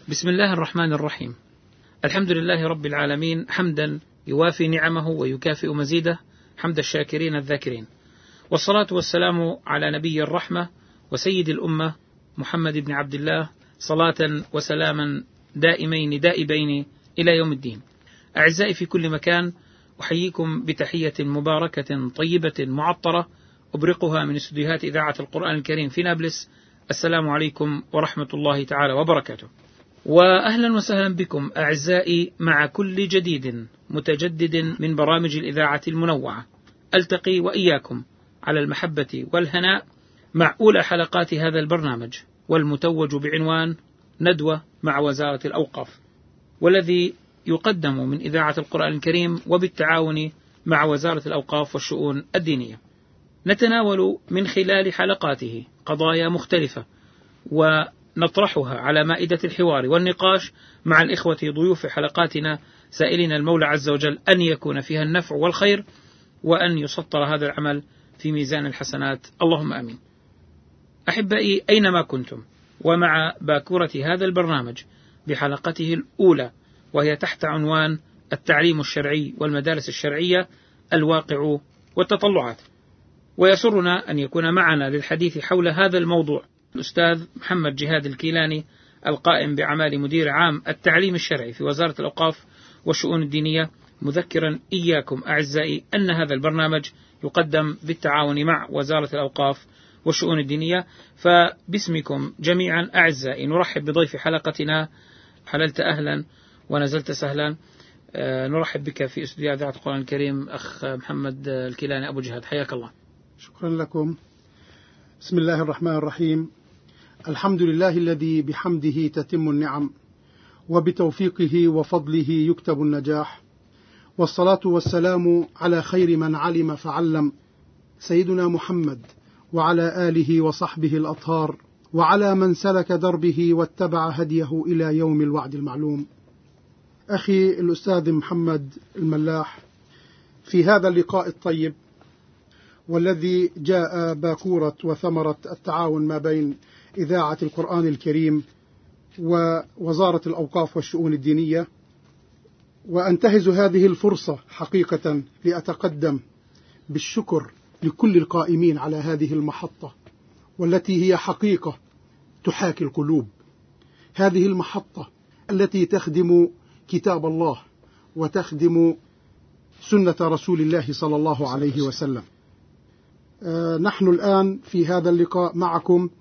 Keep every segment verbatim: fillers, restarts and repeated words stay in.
بسم الله الرحمن الرحيم. الحمد لله رب العالمين، حمدا يوافي نعمه ويكافئ مزيده، حمد الشاكرين الذاكرين، والصلاة والسلام على نبي الرحمة وسيد الأمة محمد بن عبد الله، صلاة وسلاما دائمين دائبين إلى يوم الدين. أعزائي في كل مكان، أحييكم بتحية مباركة طيبة معطرة أبرقها من استديوهات إذاعة القرآن الكريم في نابلس. السلام عليكم ورحمة الله تعالى وبركاته، وأهلا وسهلا بكم أعزائي مع كل جديد متجدد من برامج الإذاعة المنوعة. ألتقي وإياكم على المحبة والهناء مع أولى حلقات هذا البرنامج، والمتوج بعنوان ندوة مع وزارة الأوقاف، والذي يقدم من إذاعة القرآن الكريم وبالتعاون مع وزارة الأوقاف والشؤون الدينية. نتناول من خلال حلقاته قضايا مختلفة ونطرحها على مائدة الحوار والنقاش مع الإخوة ضيوف حلقاتنا، سائلين المولى عز وجل أن يكون فيها النفع والخير، وأن يسطر هذا العمل في ميزان الحسنات، اللهم آمين. أحبائي أينما كنتم، ومع باكورة هذا البرنامج بحلقته الأولى، وهي تحت عنوان التعليم الشرعي والمدارس الشرعية، الواقع والتطلعات. ويسرنا أن يكون معنا للحديث حول هذا الموضوع الأستاذ محمد جهاد الكيلاني، القائم بأعمال مدير عام التعليم الشرعي في وزارة الأوقاف والشؤون الدينية، مذكرا إياكم أعزائي أن هذا البرنامج يقدم بالتعاون مع وزارة الأوقاف والشؤون الدينية. فباسمكم جميعا أعزائي نرحب بضيف حلقتنا. حللت أهلا ونزلت سهلا. أه نرحب بك في استوديو إذاعة القرآن الكريم أخ محمد الكيلاني أبو جهاد، حياك الله. شكرا لكم. بسم الله الرحمن الرحيم. الحمد لله الذي بحمده تتم النعم، وبتوفيقه وفضله يكتب النجاح، والصلاة والسلام على خير من علم فعلم، سيدنا محمد وعلى آله وصحبه الأطهار، وعلى من سلك دربه واتبع هديه إلى يوم الوعد المعلوم. أخي الأستاذ محمد الملاح، في هذا اللقاء الطيب والذي جاء باكورة وثمرة التعاون ما بين إذاعة القرآن الكريم ووزارة الأوقاف والشؤون الدينية، وأنتهز هذه الفرصة حقيقة لأتقدم بالشكر لكل القائمين على هذه المحطة، والتي هي حقيقة تحاكي القلوب. هذه المحطة التي تخدم كتاب الله وتخدم سنة رسول الله صلى الله عليه وسلم. آه نحن الآن في هذا اللقاء معكم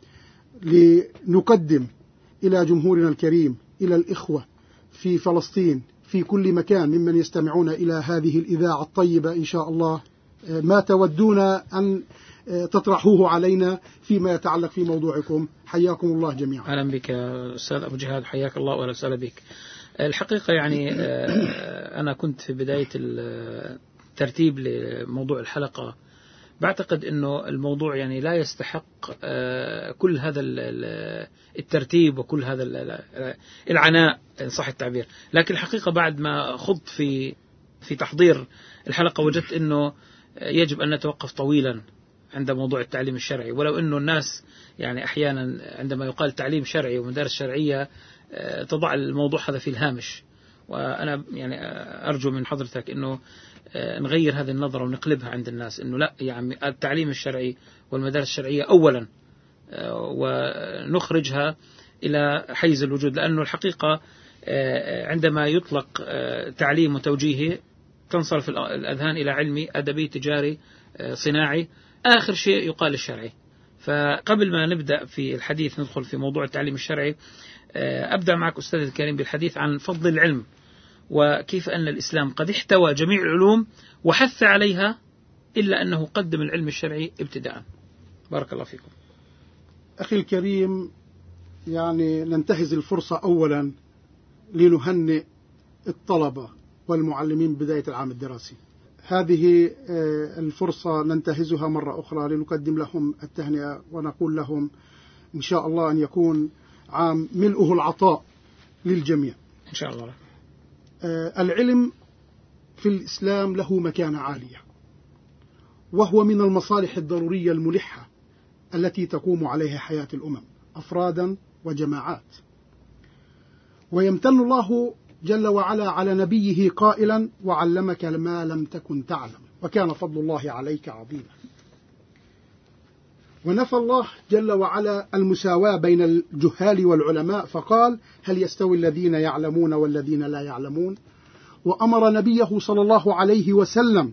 لنقدم إلى جمهورنا الكريم، إلى الإخوة في فلسطين في كل مكان ممن يستمعون إلى هذه الإذاعة الطيبة إن شاء الله، آه ما تودون أن آه تطرحوه علينا فيما يتعلق في موضوعكم. حياكم الله جميعا. أهلا بك أستاذ أبو جهاد، حياك الله وأهلا وسهلا بك. الحقيقة يعني أنا كنت في بداية الترتيب لموضوع الحلقة بعتقد أنه الموضوع يعني لا يستحق كل هذا الترتيب وكل هذا العناء إن صح التعبير، لكن الحقيقة بعد ما خضت في في تحضير الحلقة وجدت أنه يجب أن نتوقف طويلا عند موضوع التعليم الشرعي، ولو أنه الناس يعني أحيانا عندما يقال تعليم شرعي ومدارس شرعية تضع الموضوع هذا في الهامش. وأنا يعني أرجو من حضرتك أنه نغير هذه النظرة ونقلبها عند الناس، أنه لا يعني التعليم الشرعي والمدارس الشرعية أولا، ونخرجها إلى حيز الوجود، لأنه الحقيقة عندما يطلق تعليم وتوجيهي تنصرف الأذهان إلى علمي أدبي تجاري صناعي، آخر شيء يقال الشرعي. فقبل ما نبدأ في الحديث ندخل في موضوع التعليم الشرعي، أبدأ معك أستاذ الكريم بالحديث عن فضل العلم، وكيف أن الإسلام قد احتوى جميع العلوم وحث عليها، إلا أنه قدم العلم الشرعي ابتداء. بارك الله فيكم. أخي الكريم، يعني ننتهز الفرصة أولا لنهنئ الطلبة والمعلمين بداية العام الدراسي. هذه الفرصة ننتهزها مرة أخرى لنقدم لهم التهنئة، ونقول لهم إن شاء الله أن يكون عام ملؤه العطاء للجميع إن شاء الله. العلم في الإسلام له مكانة عالية، وهو من المصالح الضرورية الملحة التي تقوم عليها حياة الأمم أفرادا وجماعات. ويمتن الله جل وعلا على نبيه قائلا وعلمك ما لم تكن تعلم وكان فضل الله عليك عظيما. ونفى الله جل وعلا المساواة بين الجهال والعلماء فقال هل يستوي الذين يعلمون والذين لا يعلمون، وأمر نبيه صلى الله عليه وسلم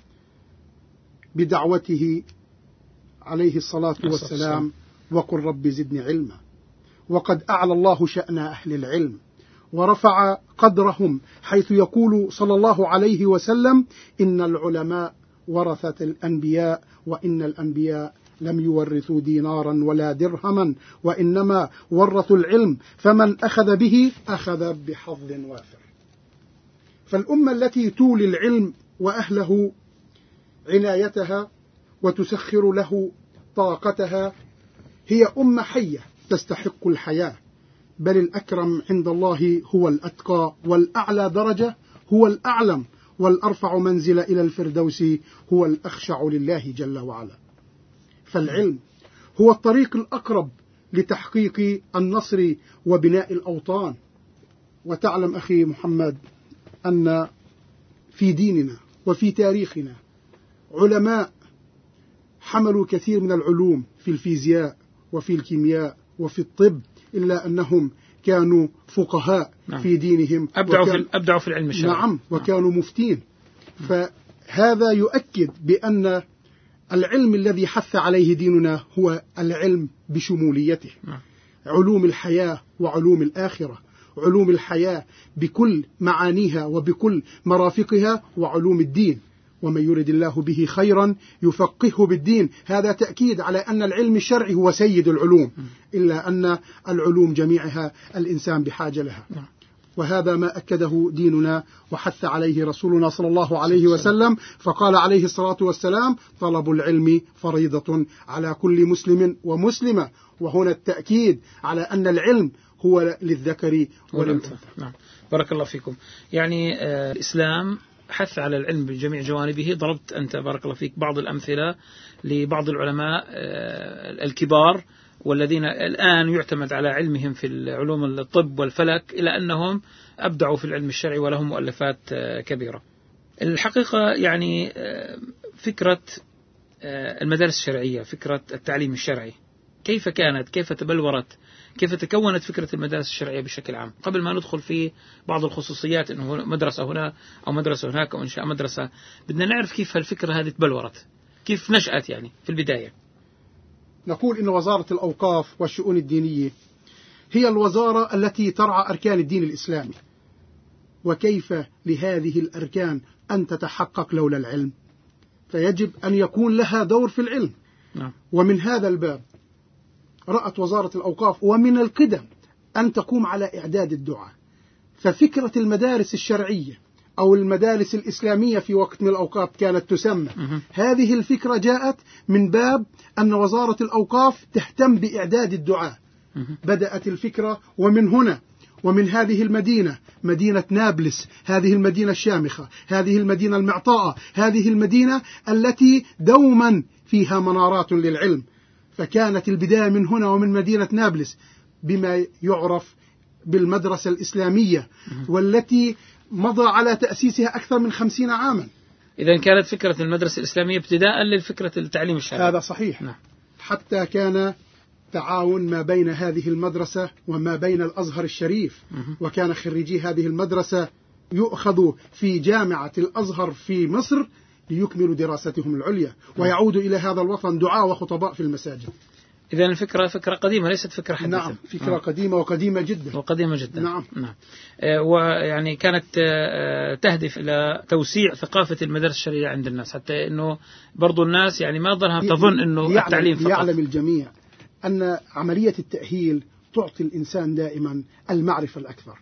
بدعوته عليه الصلاة والسلام وقل رب زدني علما. وقد أعلى الله شأن أهل العلم ورفع قدرهم حيث يقول صلى الله عليه وسلم إن العلماء ورثة الأنبياء وإن الأنبياء لم يورثوا دينارا ولا درهما وإنما ورثوا العلم فمن أخذ به أخذ بحظ وافر. فالأمة التي تولي العلم وأهله عنايتها وتسخر له طاقتها هي أمة حية تستحق الحياة، بل الأكرم عند الله هو الأتقى، والأعلى درجة هو الأعلم، والأرفع منزل إلى الفردوس هو الأخشع لله جل وعلا. فالعلم هو الطريق الأقرب لتحقيق النصر وبناء الأوطان. وتعلم أخي محمد أن في ديننا وفي تاريخنا علماء حملوا كثير من العلوم في الفيزياء وفي الكيمياء وفي الطب، إلا أنهم كانوا فقهاء نعم. في دينهم أبدعوا في, أبدعوا في العلم الشرعي نعم وكانوا نعم. مفتين. فهذا يؤكد بأن العلم الذي حث عليه ديننا هو العلم بشموليته نعم. علوم الحياة وعلوم الآخرة، علوم الحياة بكل معانيها وبكل مرافقها، وعلوم الدين ومن يرد الله به خيرا يفقهه بالدين. هذا تأكيد على أن العلم الشرعي هو سيد العلوم، إلا أن العلوم جميعها الإنسان بحاجة لها، وهذا ما أكده ديننا وحث عليه رسولنا صلى الله عليه وسلم، فقال عليه الصلاة والسلام طلب العلم فريضة على كل مسلم ومسلمة. وهنا التأكيد على أن العلم هو للذكر والأنثى. نعم. بارك الله فيكم. يعني آه الإسلام حث على العلم بجميع جوانبه. ضربت أنت بارك الله فيك بعض الأمثلة لبعض العلماء آه الكبار والذين الآن يعتمد على علمهم في العلوم الطب والفلك، إلى أنهم أبدعوا في العلم الشرعي ولهم مؤلفات آه كبيرة. الحقيقة يعني آه فكرة آه المدارس الشرعية، فكرة التعليم الشرعي، كيف كانت، كيف تبلورت، كيف تكونت فكرة المدارس الشرعية بشكل عام؟ قبل ما ندخل في بعض الخصوصيات أنه مدرسة هنا أو مدرسة هناك أو إنشاء مدرسة، بدنا نعرف كيف الفكرة هذه تبلورت، كيف نشأت يعني في البداية. نقول إن وزارة الأوقاف والشؤون الدينية هي الوزارة التي ترعى أركان الدين الإسلامي، وكيف لهذه الأركان أن تتحقق لولا العلم؟ فيجب أن يكون لها دور في العلم. نعم. ومن هذا الباب رأت وزارة الأوقاف ومن القدم أن تقوم على إعداد الدعاة. ففكرة المدارس الشرعية أو المدارس الإسلامية في وقت من الأوقات كانت تسمى، هذه الفكرة جاءت من باب أن وزارة الأوقاف تهتم بإعداد الدعاة. بدأت الفكرة ومن هنا، ومن هذه المدينة، مدينة نابلس، هذه المدينة الشامخة، هذه المدينة المعطاءة، هذه المدينة التي دوما فيها منارات للعلم. فكانت البداية من هنا ومن مدينة نابلس بما يعرف بالمدرسة الإسلامية، والتي مضى على تأسيسها أكثر من خمسين عاما. إذن كانت فكرة المدرسة الإسلامية ابتداء للفكرة التعليم الشرعي. هذا صحيح. نعم. حتى كان تعاون ما بين هذه المدرسة وما بين الأزهر الشريف، وكان خريجي هذه المدرسة يؤخذوا في جامعة الأزهر في مصر ليكملوا دراستهم العليا ويعودوا إلى هذا الوطن دعاء وخطباء في المساجد. إذن الفكرة فكرة قديمة ليست فكرة حديثة. نعم، فكرة آه. قديمة وقديمة جدا. وقديمة جدا. نعم. نعم. آه ويعني كانت آه تهدف إلى توسيع ثقافة المدارس الشرعية عند الناس، حتى إنه برضو الناس يعني ما ظلها تظن إنه يعلم التعليم فقط. يعلم الجميع أن عملية التأهيل تعطي الإنسان دائما المعرفة الأكثر.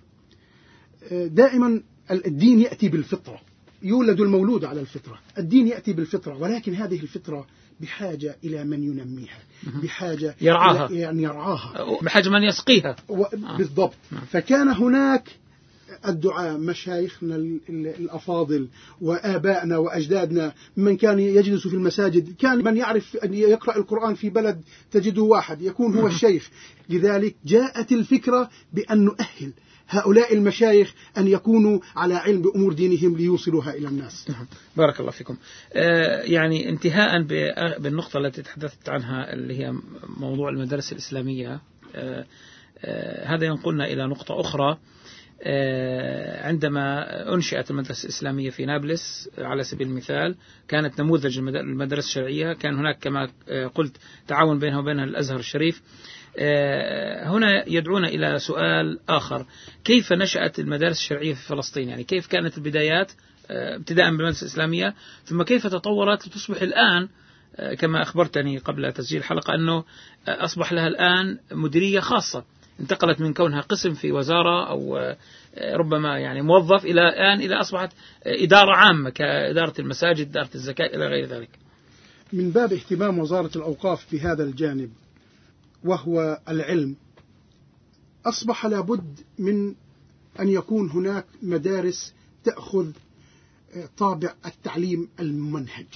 دائما الدين يأتي بالفطرة، يولد المولود على الفطرة، الدين يأتي بالفطرة، ولكن هذه الفطرة بحاجة إلى من ينميها، بحاجة يرعاها، يعني يرعاها، بحاجة من يسقيها. بالضبط. فكان هناك الدعاء، مشايخنا الأفاضل وآبائنا وأجدادنا من كان يجلس في المساجد، كان من يعرف أن يقرأ القرآن في بلد تجده واحد يكون هو الشيخ. لذلك جاءت الفكرة بأن نؤهل هؤلاء المشايخ أن يكونوا على علم بأمور دينهم ليوصلوها إلى الناس. بارك الله فيكم. آه يعني انتهاء بالنقطة التي تحدثت عنها اللي هي موضوع المدارس الإسلامية، آه آه هذا ينقلنا إلى نقطة أخرى. آه عندما أنشئت المدرسة الإسلامية في نابلس على سبيل المثال، كانت نموذج المدرسة الشرعية، كان هناك كما قلت تعاون بينها وبين الأزهر الشريف. هنا يدعونا إلى سؤال آخر: كيف نشأت المدارس الشرعية في فلسطين؟ يعني كيف كانت البدايات ابتداء بالمدرسة الإسلامية، ثم كيف تطورت لتصبح الآن كما أخبرتني قبل تسجيل الحلقة أنه أصبح لها الآن مديرية خاصة، انتقلت من كونها قسم في وزارة أو ربما يعني موظف إلى الآن إلى أصبحت إدارة عامة كإدارة المساجد، إدارة الزكاة إلى غير ذلك. من باب اهتمام وزارة الأوقاف بهذا الجانب وهو العلم، أصبح لابد من أن يكون هناك مدارس تأخذ طابع التعليم الممنهج،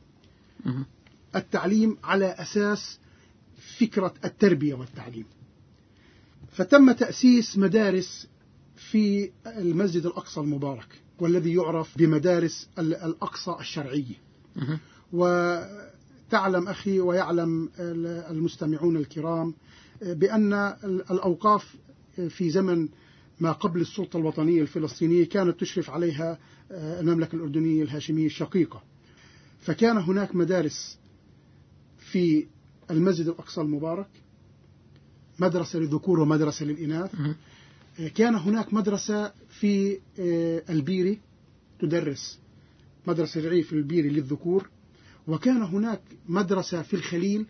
التعليم على أساس فكرة التربية والتعليم. فتم تأسيس مدارس في المسجد الأقصى المبارك، والذي يعرف بمدارس الأقصى الشرعية. وتعلم أخي ويعلم المستمعون الكرام بأن الأوقاف في زمن ما قبل السلطة الوطنية الفلسطينية كانت تشرف عليها المملكة الأردنية الهاشمية الشقيقة، فكان هناك مدارس في المسجد الأقصى المبارك، مدرسة للذكور ومدرسة للإناث. كان هناك مدرسة في البيري تدرس مدرسة شرعية في البيري للذكور، وكان هناك مدرسة في الخليل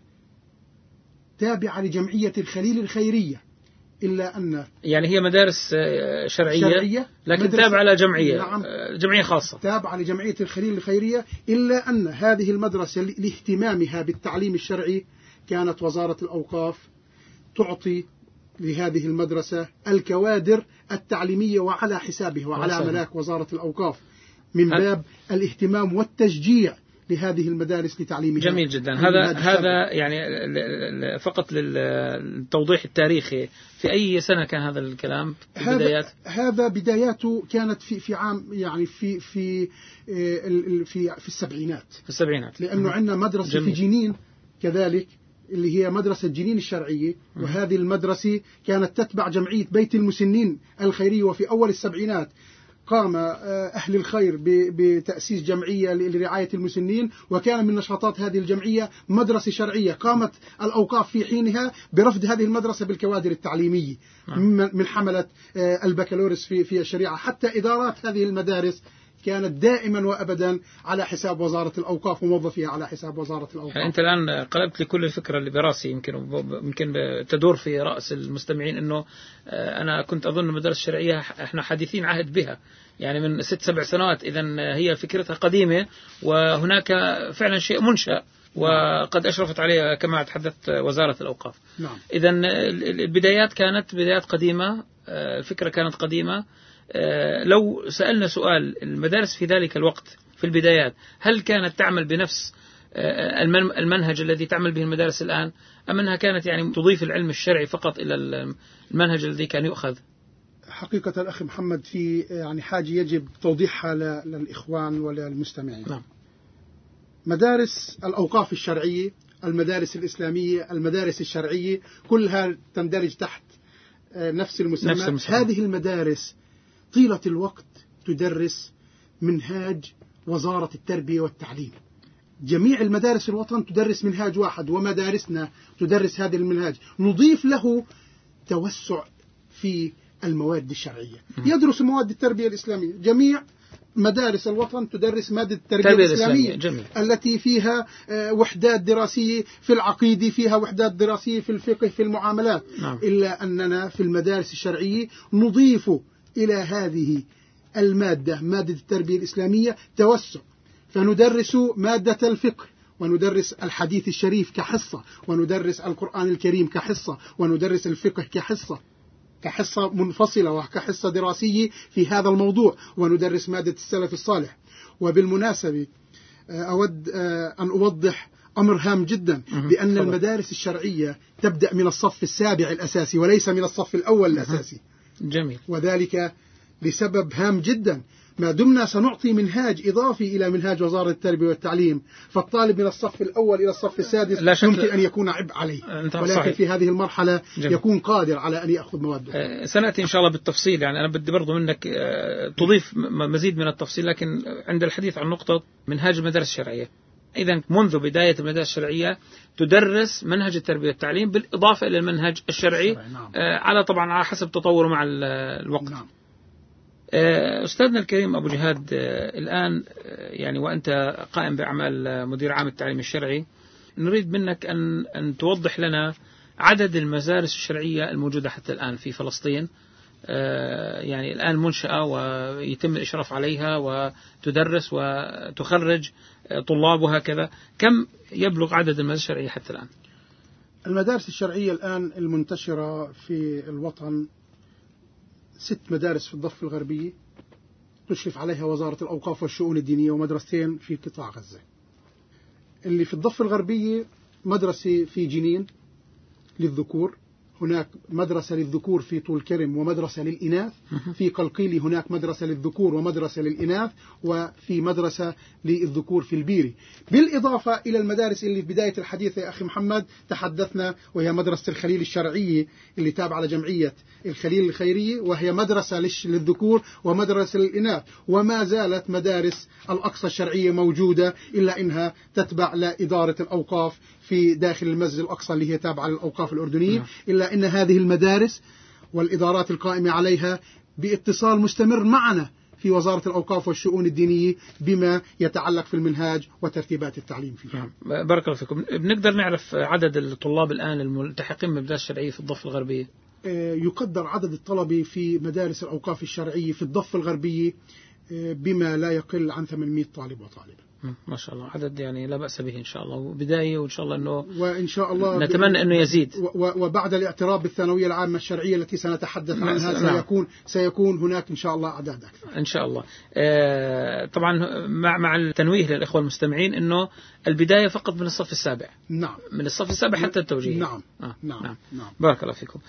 تابعة لجمعية الخليل الخيرية، إلا أن يعني هي مدارس شرعية, شرعية لكن تابعة لجمعية نعم جمعية خاصة تابعة لجمعية الخليل الخيرية، إلا أن هذه المدرسة لاهتمامها بالتعليم الشرعي كانت وزارة الأوقاف تعطي لهذه المدرسة الكوادر التعليمية وعلى حسابها وعلى ملاك وزارة الأوقاف، من باب الاهتمام والتشجيع لهذه المدارس لتعليمها. جميل جدا. هذا هذا يعني فقط للتوضيح التاريخي، في أي سنة كان هذا الكلام في البدايات؟ هذا بداياته كانت في في عام يعني في في في في السبعينات في السبعينات لأنه عندنا مدرسة جميل. في جنين كذلك اللي هي مدرسة جنين الشرعية، وهذه المدرسة كانت تتبع جمعية بيت المسنين الخيرية. وفي أول السبعينات قام أهل الخير بتأسيس جمعية لرعاية المسنين، وكان من نشاطات هذه الجمعية مدرسة شرعية. قامت الأوقاف في حينها برفض هذه المدرسة بالكوادر التعليمية من حملة البكالوريوس في في الشريعة، حتى إدارات هذه المدارس كانت دائما وأبدا على حساب وزارة الأوقاف وموظفيها على حساب وزارة الأوقاف. يعني أنت الآن قلبت لي كل الفكرة اللي براسي، يمكن يمكن تدور في رأس المستمعين إنه أنا كنت أظن المدارس الشرعية إحنا حديثين عهد بها، يعني من ست سبع سنوات، إذن هي فكرتها قديمة، وهناك فعلا شيء منشأ وقد أشرفت عليه كما تحدثت وزارة الأوقاف. نعم. إذن البدايات كانت بدايات قديمة، الفكرة كانت قديمة. لو سألنا سؤال، المدارس في ذلك الوقت في البدايات هل كانت تعمل بنفس المنهج الذي تعمل به المدارس الآن، أم أنها كانت يعني تضيف العلم الشرعي فقط إلى المنهج الذي كان يؤخذ؟ حقيقة الأخ محمد في يعني حاجة يجب توضيحها للإخوان وللمستمعين. نعم. مدارس الأوقاف الشرعية، المدارس الإسلامية، المدارس الشرعية، كلها تندرج تحت نفس المسمى. نفس المسمى. هذه المدارس طيلة الوقت تدرس منهاج وزارة التربية والتعليم. جميع المدارس الوطن تدرس منهاج واحد، ومدارسنا تدرس هذا المنهاج، نضيف له توسع في المواد الشرعية. يدرس مواد التربية الإسلامية. جميع مدارس الوطن تدرس مادة التربية الإسلامية جميل. التي فيها وحدات دراسية في العقيدة، فيها وحدات دراسية في الفقه، في المعاملات. نعم. إلا أننا في المدارس الشرعية نضيف إلى هذه المادة مادة التربية الإسلامية توسع، فندرس مادة الفقه، وندرس الحديث الشريف كحصة، وندرس القرآن الكريم كحصة، وندرس الفقه كحصة كحصة منفصلة وكحصة دراسية في هذا الموضوع، وندرس مادة السلف الصالح. وبالمناسبة أود أن أوضح أمر هام جدا، بأن المدارس الشرعية تبدأ من الصف السابع الأساسي وليس من الصف الأول الأساسي. جميل. وذلك لسبب هام جدا. ما دمنا سنعطي منهاج إضافي إلى منهاج وزارة التربية والتعليم، فالطالب من الصف الأول إلى الصف السادس يمكن أن يكون عبء عليه، ولكن صحيح. في هذه المرحلة جميل. يكون قادر على أن يأخذ مواد. أه سنأتي إن شاء الله بالتفصيل. يعني أنا بدي برضو منك أه تضيف مزيد من التفصيل، لكن عند الحديث عن نقطة منهاج المدارس الشرعية، إذا منذ بداية المدارس الشرعية تدرس منهج التربية والتعليم بالإضافة إلى المنهج الشرعي. نعم. أه على طبعا على حسب تطوره مع الوقت. نعم. أستاذنا الكريم أبو جهاد، الآن يعني وأنت قائم بأعمال مدير عام التعليم الشرعي، نريد منك أن أن توضح لنا عدد المدارس الشرعية الموجودة حتى الآن في فلسطين، يعني الآن منشأة ويتم الإشراف عليها وتدرس وتخرج طلاب وهكذا، كم يبلغ عدد المدارس الشرعية حتى الآن؟ المدارس الشرعية الآن المنتشرة في الوطن ست مدارس في الضفة الغربية تشرف عليها وزارة الأوقاف والشؤون الدينية، ومدرستين في قطاع غزة. اللي في الضفة الغربية مدرسة في جنين للذكور، هناك مدرسة للذكور في طول كرم ومدرسة للإناث، في قلقيلي هناك مدرسة للذكور ومدرسة للإناث، وفي مدرسة للذكور في البيري، بالإضافة إلى المدارس اللي في بداية الحديث يا أخي محمد تحدثنا، وهي مدرسة الخليل الشرعية اللي تابعة لجمعية الخليل الخيرية، وهي مدرسة للذكور ومدرسة للإناث. وما زالت مدارس الأقصى الشرعية موجودة، إلا إنها تتبع لإدارة الأوقاف في داخل المسجد الأقصى اللي هي تابعة للأوقاف الأردنية، إلا إن هذه المدارس والإدارات القائمة عليها باتصال مستمر معنا في وزارة الأوقاف والشؤون الدينية بما يتعلق في المنهاج وترتيبات التعليم فيها. بارك الله فيكم. بنقدر نعرف عدد الطلاب الآن الملتحقين بالمدارس الشرعية في الضفة الغربية؟ يقدر عدد الطلبة في مدارس الأوقاف الشرعية في الضفة الغربية بما لا يقل عن ثمانمائة طالب وطالبة. ما شاء الله، عدد يعني لا بأس به إن شاء الله، وبداية وإن شاء الله أنه وإن شاء الله نتمنى أنه يزيد. وبعد الاعتراف بالثانوية العامة الشرعية التي سنتحدث عنها سيكون سيكون هناك إن شاء الله أعداد أكثر إن شاء الله. آه طبعا مع مع التنويه للإخوة المستمعين أنه البداية فقط من الصف السابع. نعم. من الصف السابع حتى التوجيه. نعم. آه. نعم. نعم. نعم. بارك الله فيكم.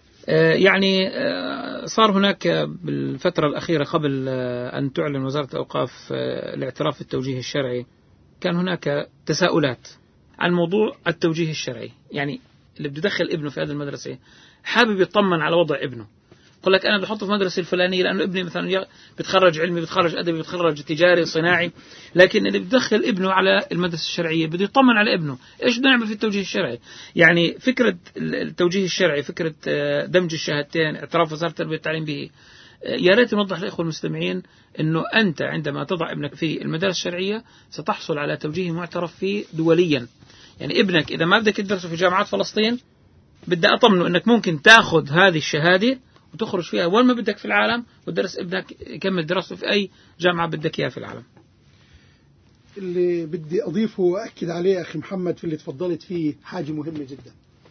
يعني صار هناك بالفترة الأخيرة قبل أن تعلن وزارة الأوقاف الاعتراف بالتوجيه الشرعي، كان هناك تساؤلات عن موضوع التوجيه الشرعي. يعني اللي بده يدخل ابنه في هذه المدرسة حابب يطمن على وضع ابنه، يقول لك أنا بحطه في مدرسة الفلانية لأنه ابني مثلا بتخرج علمي، بتخرج أدبي، بتخرج تجاري صناعي، لكن اللي بدخل ابنه على المدرسة الشرعية بده يطمن على ابنه إيش بده نعمل في التوجيه الشرعي. يعني فكرة التوجيه الشرعي، فكرة دمج الشهادتين، اعتراف وزارة التربية والتعليم به، يا ريت نوضح للإخوة المستمعين أنه أنت عندما تضع ابنك في المدارس الشرعية ستحصل على توجيه معترف فيه دوليا. يعني ابنك إذا ما بدك تدرسه في جامعات فلسطين بدي أطمنه أنك ممكن تأخذ هذه الشهادة وتخرج فيها وين ما بدك في العالم، وتدرس ابنك يكمل دراسته في أي جامعة بدك إياها في العالم. اللي بدي أضيفه وأكد عليه أخي محمد في اللي تفضلت فيه حاجة مهمة جدا.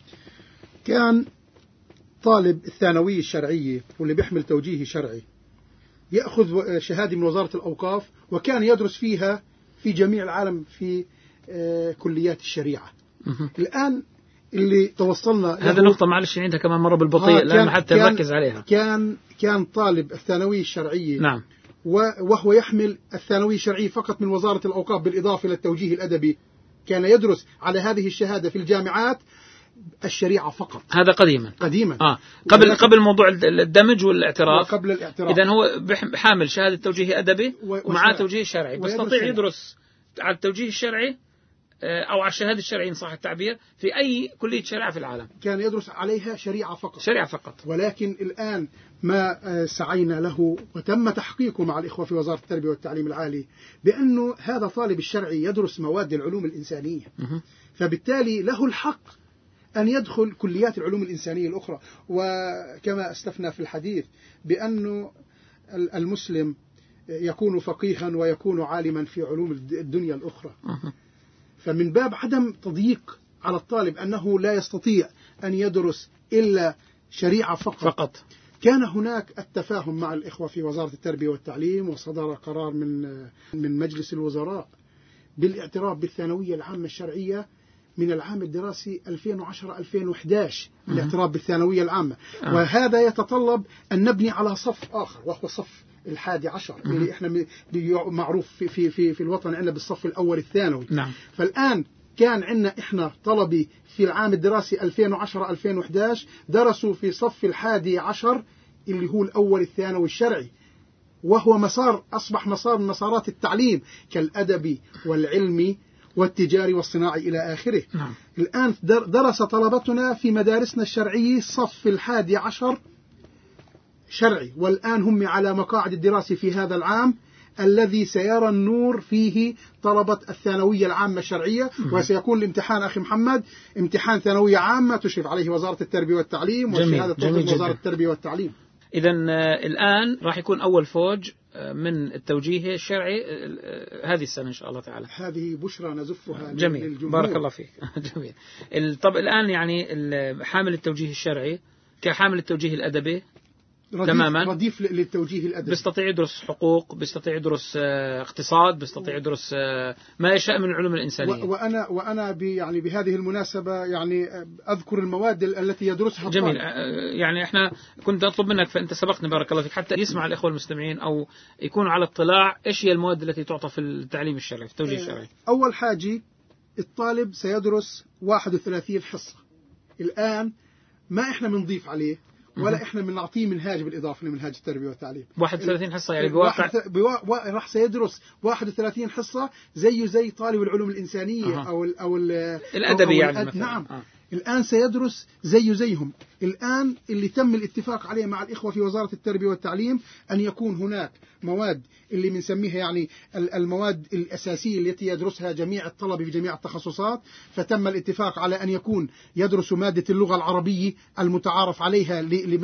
كان طالب الثانوية الشرعية واللي بيحمل توجيه شرعي يأخذ شهادة من وزارة الأوقاف، وكان يدرس فيها في جميع العالم في كليات الشريعة. الآن اللي توصلنا هذا نقطة معلش عندها كمان مرة بالبطيء لأن حتى نركز عليها. كان كان طالب الثانوية الشرعية نعم، وهو يحمل الثانوية الشرعية فقط من وزارة الأوقاف بالإضافة إلى التوجيه الأدبي، كان يدرس على هذه الشهادة في الجامعات الشريعة فقط. هذا قديما قديما آه. قبل قبل موضوع الدمج والاعتراف، قبل الاعتراف. إذا هو حامل شهادة توجيه أدبي ومعاه توجيه شرعي، بيستطيع يدرس على التوجيه الشرعي أو على الشهادة الشرعية إن صح التعبير في أي كلية شريعة في العالم. كان يدرس عليها شريعة فقط. شريعة فقط. ولكن الآن ما سعينا له وتم تحقيقه مع الإخوة في وزارة التربية والتعليم العالي بأنه هذا طالب الشرعي يدرس مواد العلوم الإنسانية، فبالتالي له الحق أن يدخل كليات العلوم الإنسانية الأخرى. وكما أسلفنا في الحديث بأنه المسلم يكون فقيها ويكون عالما في علوم الدنيا الأخرى، فمن باب عدم تضييق على الطالب أنه لا يستطيع أن يدرس إلا شريعة فقط, فقط. كان هناك التفاهم مع الإخوة في وزارة التربية والتعليم، وصدر قرار من من مجلس الوزراء بالاعتراف بالثانوية العامة الشرعية من العام الدراسي ألفين وعشرة ألفين وإحدى عشر الاعتراف بالثانوية العامة. آه. وهذا يتطلب أن نبني على صف آخر وهو صف الحادي عشر م- اللي إحنا معروف في, في, في, في الوطن عندنا بالصف الأول الثانوي. نعم. فالآن كان عندنا إحنا طلبي في العام الدراسي ألفين وعشرة ألفين وإحدى عشر درسوا في صف الحادي عشر اللي هو الأول الثانوي الشرعي، وهو مسار أصبح مسار من مسارات التعليم كالأدبي والعلمي والتجاري والصناعي إلى آخره. نعم. الآن درس طلبتنا في مدارسنا الشرعية صف الحادي عشر شرعي، والآن هم على مقاعد الدراسة في هذا العام الذي سيرى النور فيه طلبة الثانوية العامة الشرعية. وسيكون الامتحان أخي محمد امتحان ثانوية عامة تشرف عليه وزارة التربية والتعليم وشهادة توفيق وزارة التربية والتعليم. إذن الآن راح يكون أول فوج من التوجيه الشرعي هذه السنة إن شاء الله تعالى. هذه بشرى نزفها جميل للجمهور. بارك الله فيك. جميل. طب الآن يعني حامل التوجيه الشرعي كحامل التوجيه الأدبي رديف تماما رديف للتوجيه الأدبي، بيستطيع يدرس حقوق، بيستطيع يدرس اقتصاد، بيستطيع يدرس ما يشاء من العلوم الإنسانية. وأنا وأنا يعني بهذه المناسبة يعني أذكر المواد التي يدرسها. جميل. يعني إحنا كنت أطلب منك فأنت سبقني بارك الله فيك حتى يسمع الإخوة المستمعين أو يكونوا على اطلاع إيش هي المواد التي تعطى في التعليم الشرعي في التوجيه الشرعي. أول حاجة الطالب سيدرس واحد وثلاثين حصة. الآن ما إحنا بنضيف عليه ولا إحنا بنعطيه منهاج بالإضافة لمنهاج التربية والتعليم. واحد وثلاثين حصة يعني بواقع بوا... راح سيدرس واحد وثلاثين حصة زيه زي طالب العلوم الإنسانية أه. أو ال... أو ال... الأدبي أو يعني الأد... نعم. أه. الآن سيدرس زيه زيهم. الآن اللي تم الاتفاق عليه مع الإخوة في وزارة التربية والتعليم أن يكون هناك مواد اللي بنسميها يعني المواد الأساسية التي يدرسها جميع الطلبة في جميع التخصصات. فتم الاتفاق على أن يكون يدرس مادة اللغة العربية المتعارف عليها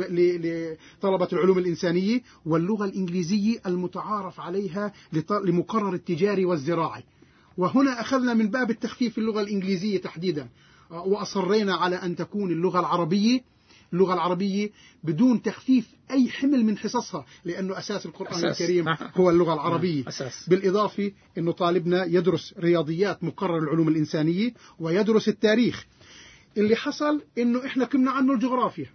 لطلبة العلوم الإنسانية، واللغة الإنجليزية المتعارف عليها لمقرر التجاري والزراعي. وهنا أخذنا من باب التخفيف اللغة الإنجليزية تحديدا، وأصرينا على أن تكون اللغة العربية اللغة العربية بدون تخفيف أي حمل من حصصها، لأنه أساس القرآن أساس. الكريم هو اللغة العربية. أساس. بالإضافة أنه طالبنا يدرس رياضيات مقرر العلوم الإنسانية ويدرس التاريخ. اللي حصل أنه إحنا كنا عنه الجغرافيا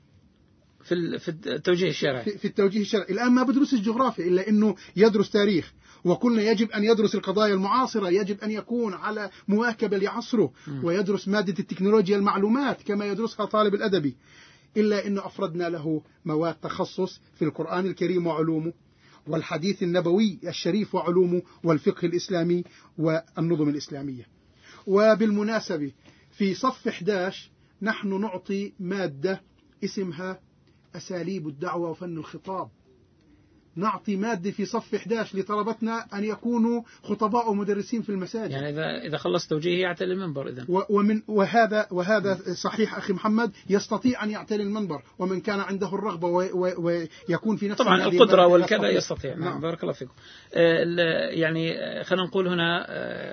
في في التوجيه الشرعي. في التوجيه الشرعي الآن ما بدرس الجغرافيا إلا أنه يدرس تاريخ. وقلنا يجب أن يدرس القضايا المعاصرة، يجب أن يكون على مواكبة لعصره، ويدرس مادة التكنولوجيا المعلومات كما يدرسها طالب الأدبي. إلا أنه أفردنا له مواد تخصص في القرآن الكريم وعلومه، والحديث النبوي الشريف وعلومه، والفقه الإسلامي والنظم الإسلامية. وبالمناسبة في صف إحدى عشر نحن نعطي مادة اسمها أساليب الدعوة وفن الخطاب. نعطي مادة في صف إحدى عشر لطلبتنا أن يكونوا خطباء ومدرسين في المساجد. يعني إذا إذا خلص توجيهي يعتلي المنبر إذن. ومن وهذا وهذا صحيح أخي محمد، يستطيع أن يعتلي المنبر، ومن كان عنده الرغبة ويكون في نفس طبعا القدرة والكذا يستطيع. نعم. بارك الله فيكم. يعني خلينا نقول هنا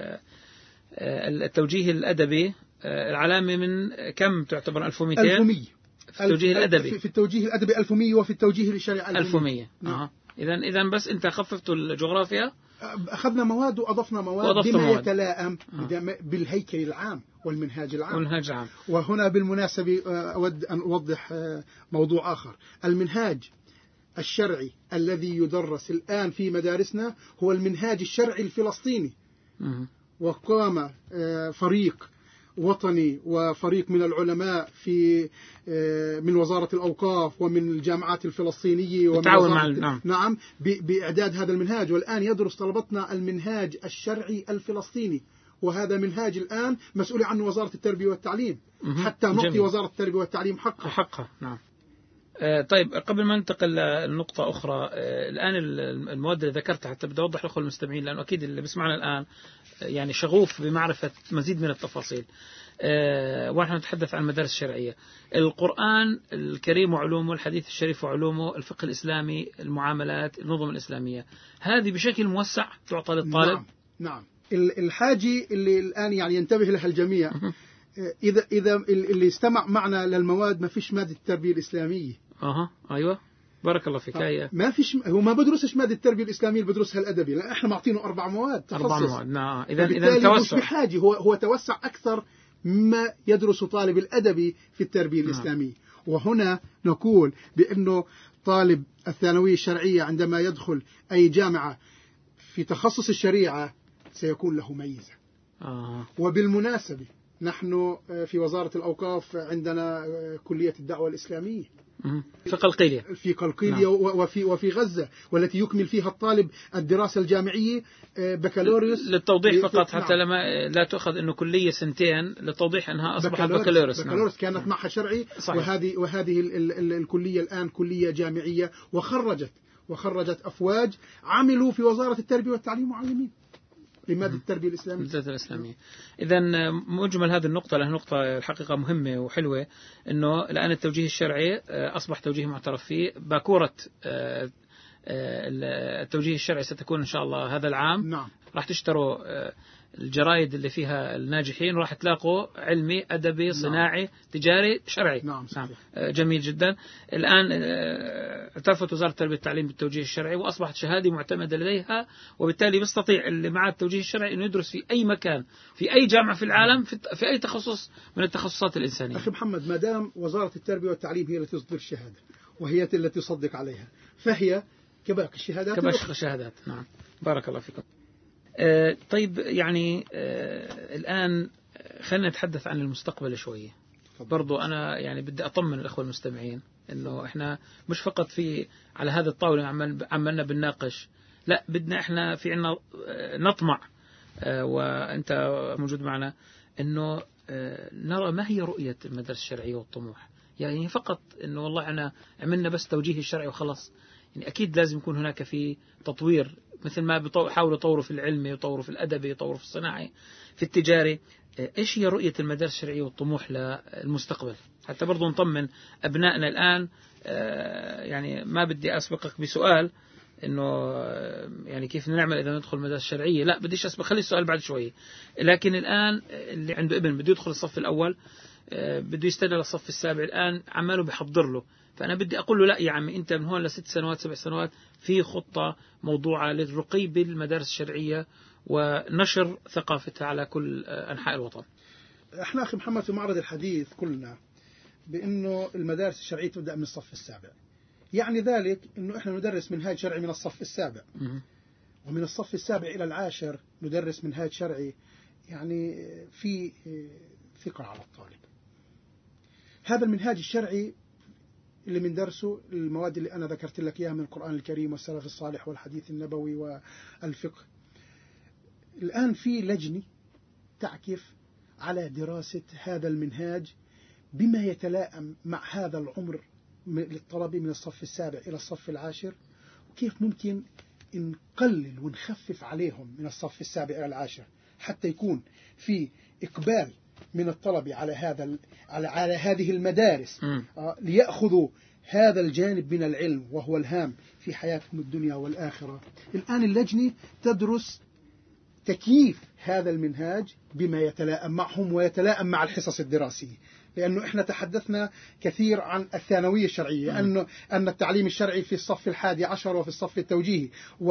التوجيه الأدبي العلامة من كم تعتبر ألف ومئتين؟ ألف ومئة في التوجيه الأدبي. في التوجيه الأدبي ألف ومئة، وفي التوجيه الشرعي ألف ومئة. آه. إذا إذا بس أنت خففت الجغرافيا، أخذنا مواد وأضفنا مواد بما مواد. يتلائم آه. بالهيكل العام والمنهاج العام. والمنهاج العام. وهنا بالمناسبة أود أن أوضح موضوع آخر. المنهاج الشرعي الذي يدرس الآن في مدارسنا هو المنهاج الشرعي الفلسطيني. م- وقام فريق وطني وفريق من العلماء في من وزارة الأوقاف ومن الجامعات الفلسطينية ومن مع نعم, نعم بإعداد هذا المنهاج. والآن يدرس طلبتنا المنهاج الشرعي الفلسطيني، وهذا منهاج الآن مسؤول عنه وزارة التربية والتعليم حتى نعطي جميل. وزارة التربية والتعليم حقها حقها. نعم. آه طيب قبل ما ننتقل لنقطة أخرى، آه الآن المواد اللي ذكرتها حتى بدي أوضح لأخوة المستمعين، لأنه أكيد اللي بيسمعنا الآن يعني شغوف بمعرفة مزيد من التفاصيل. أه ونحن نتحدث عن المدارس الشرعية. القرآن الكريم وعلومه، الحديث الشريف وعلومه، الفقه الإسلامي، المعاملات، النظم الإسلامية، هذه بشكل موسع تعطى للطالب. نعم. نعم. الحاجة اللي الآن يعني ينتبه لها الجميع، إذا إذا اللي استمع معنا للمواد ما فيش مادة التربية الإسلامية. أها أيوة بارك الله فيك. هي ما فيش، هو ما بدرسش مادة التربية الإسلامية، اللي بدرسها الأدبي. لا إحنا معطينه أربع مواد تخصص. أربع مواد. نعم. إذا إذا توسع مش بحاجة، هو هو توسع أكثر مما يدرس طالب الأدبي في التربية الإسلامية. وهنا نقول بأنه طالب الثانوية الشرعية عندما يدخل أي جامعة في تخصص الشريعة سيكون له ميزة. آه. وبالمناسبة نحن في وزارة الأوقاف عندنا كلية الدعوة الإسلامية في قلقيلية في قلقيلية نعم. وفي وفي غزة، والتي يكمل فيها الطالب الدراسة الجامعية بكالوريوس. للتوضيح فقط حتى نعم. لما لا تؤخذ إنه كلية سنتين، للتوضيح أنها أصبحت بكالوريوس. بكالوريوس نعم. كانت معهد شرعي صحيح. وهذه وهذه ال ال الكلية الآن كلية جامعية، وخرجت وخرجت أفواج عملوا في وزارة التربية والتعليم معلمين لمادة التربية الإسلامية. المادة الإسلامية. إذن مجمل هذه النقطة لها نقطة الحقيقة مهمة وحلوة، إنه الآن التوجيه الشرعي أصبح توجيه معترف فيه. باكورة التوجيه الشرعي ستكون إن شاء الله هذا العام. نعم. راح تشتروا الجرائد اللي فيها الناجحين، وراح تلاقوا علمي أدبي صناعي نعم. تجاري شرعي. نعم. نعم. جميل جدا. الآن اعترفت وزارة التربية والتعليم بالتوجيه الشرعي، وأصبحت شهادة معتمدة لديها، وبالتالي بيستطيع اللي مع التوجيه الشرعي أنه يدرس في أي مكان في أي جامعة في العالم في أي تخصص من التخصصات الإنسانية. أخي محمد، ما دام وزارة التربية والتعليم هي التي تصدر الشهادة وهي التي تصدق عليها، فهي كباقي الشهادات كباقي الشهادات. نعم. بارك الله فيكم. آه طيب يعني آه الآن خلينا نتحدث عن المستقبل شوية. برضو أنا يعني بدي أطمن الأخوة المستمعين إنه إحنا مش فقط في على هذا الطاولة عمل عملنا بنناقش، لا بدنا إحنا في عنا نطمع آه وأنت موجود معنا إنه آه نرى ما هي رؤية المدارس الشرعية والطموح. يعني فقط إنه والله أنا عملنا بس توجيه الشرعي وخلص. يعني أكيد لازم يكون هناك في تطوير، مثل ما بيحاولوا يطوروا في العلمي، يطوروا في الأدبي، يطوروا في الصناعي، في التجاري. إيش هي رؤية المدارس الشرعية والطموح للمستقبل، حتى برضو نطمن أبنائنا الآن. يعني ما بدي أسبقك بسؤال إنه يعني كيف نعمل إذا ندخل مدارس شرعية، لا بديش أسبق، خلي السؤال بعد شوي. لكن الآن اللي عنده ابن بده يدخل الصف الأول، بده يستدعي للصف السابع، الآن عماله بيحضر له. فأنا بدي أقول له لا يا عمي، أنت من هون لست سنوات سبع سنوات في خطة موضوعة للرقي بالمدارس الشرعية ونشر ثقافتها على كل أنحاء الوطن. احنا أخي محمد في معرض الحديث قلنا بأنه المدارس الشرعية تبدأ من الصف السابع، يعني ذلك أنه احنا ندرس منهاج شرعي من الصف السابع، ومن الصف السابع إلى العاشر ندرس منهاج شرعي يعني في ثقة على الطالب. هذا المنهاج الشرعي اللي من درسه المواد اللي أنا ذكرت لك إياها من القرآن الكريم والسلف الصالح والحديث النبوي والفقه. الآن في لجنة تعكف على دراسة هذا المنهاج بما يتلائم مع هذا العمر للطلبة من الصف السابع إلى الصف العاشر، وكيف ممكن نقلل ونخفف عليهم من الصف السابع إلى العاشر حتى يكون في إقبال من الطلبة على هذا على على هذه المدارس آه ليأخذوا هذا الجانب من العلم وهو الهام في حياتهم الدنيا والآخرة. الآن اللجنة تدرس تكييف هذا المنهاج بما يتلائم معهم ويتلائم مع الحصص الدراسية، لأنه إحنا تحدثنا كثير عن الثانوية الشرعية، أنه أن التعليم الشرعي في الصف الحادي عشر وفي الصف التوجيهي،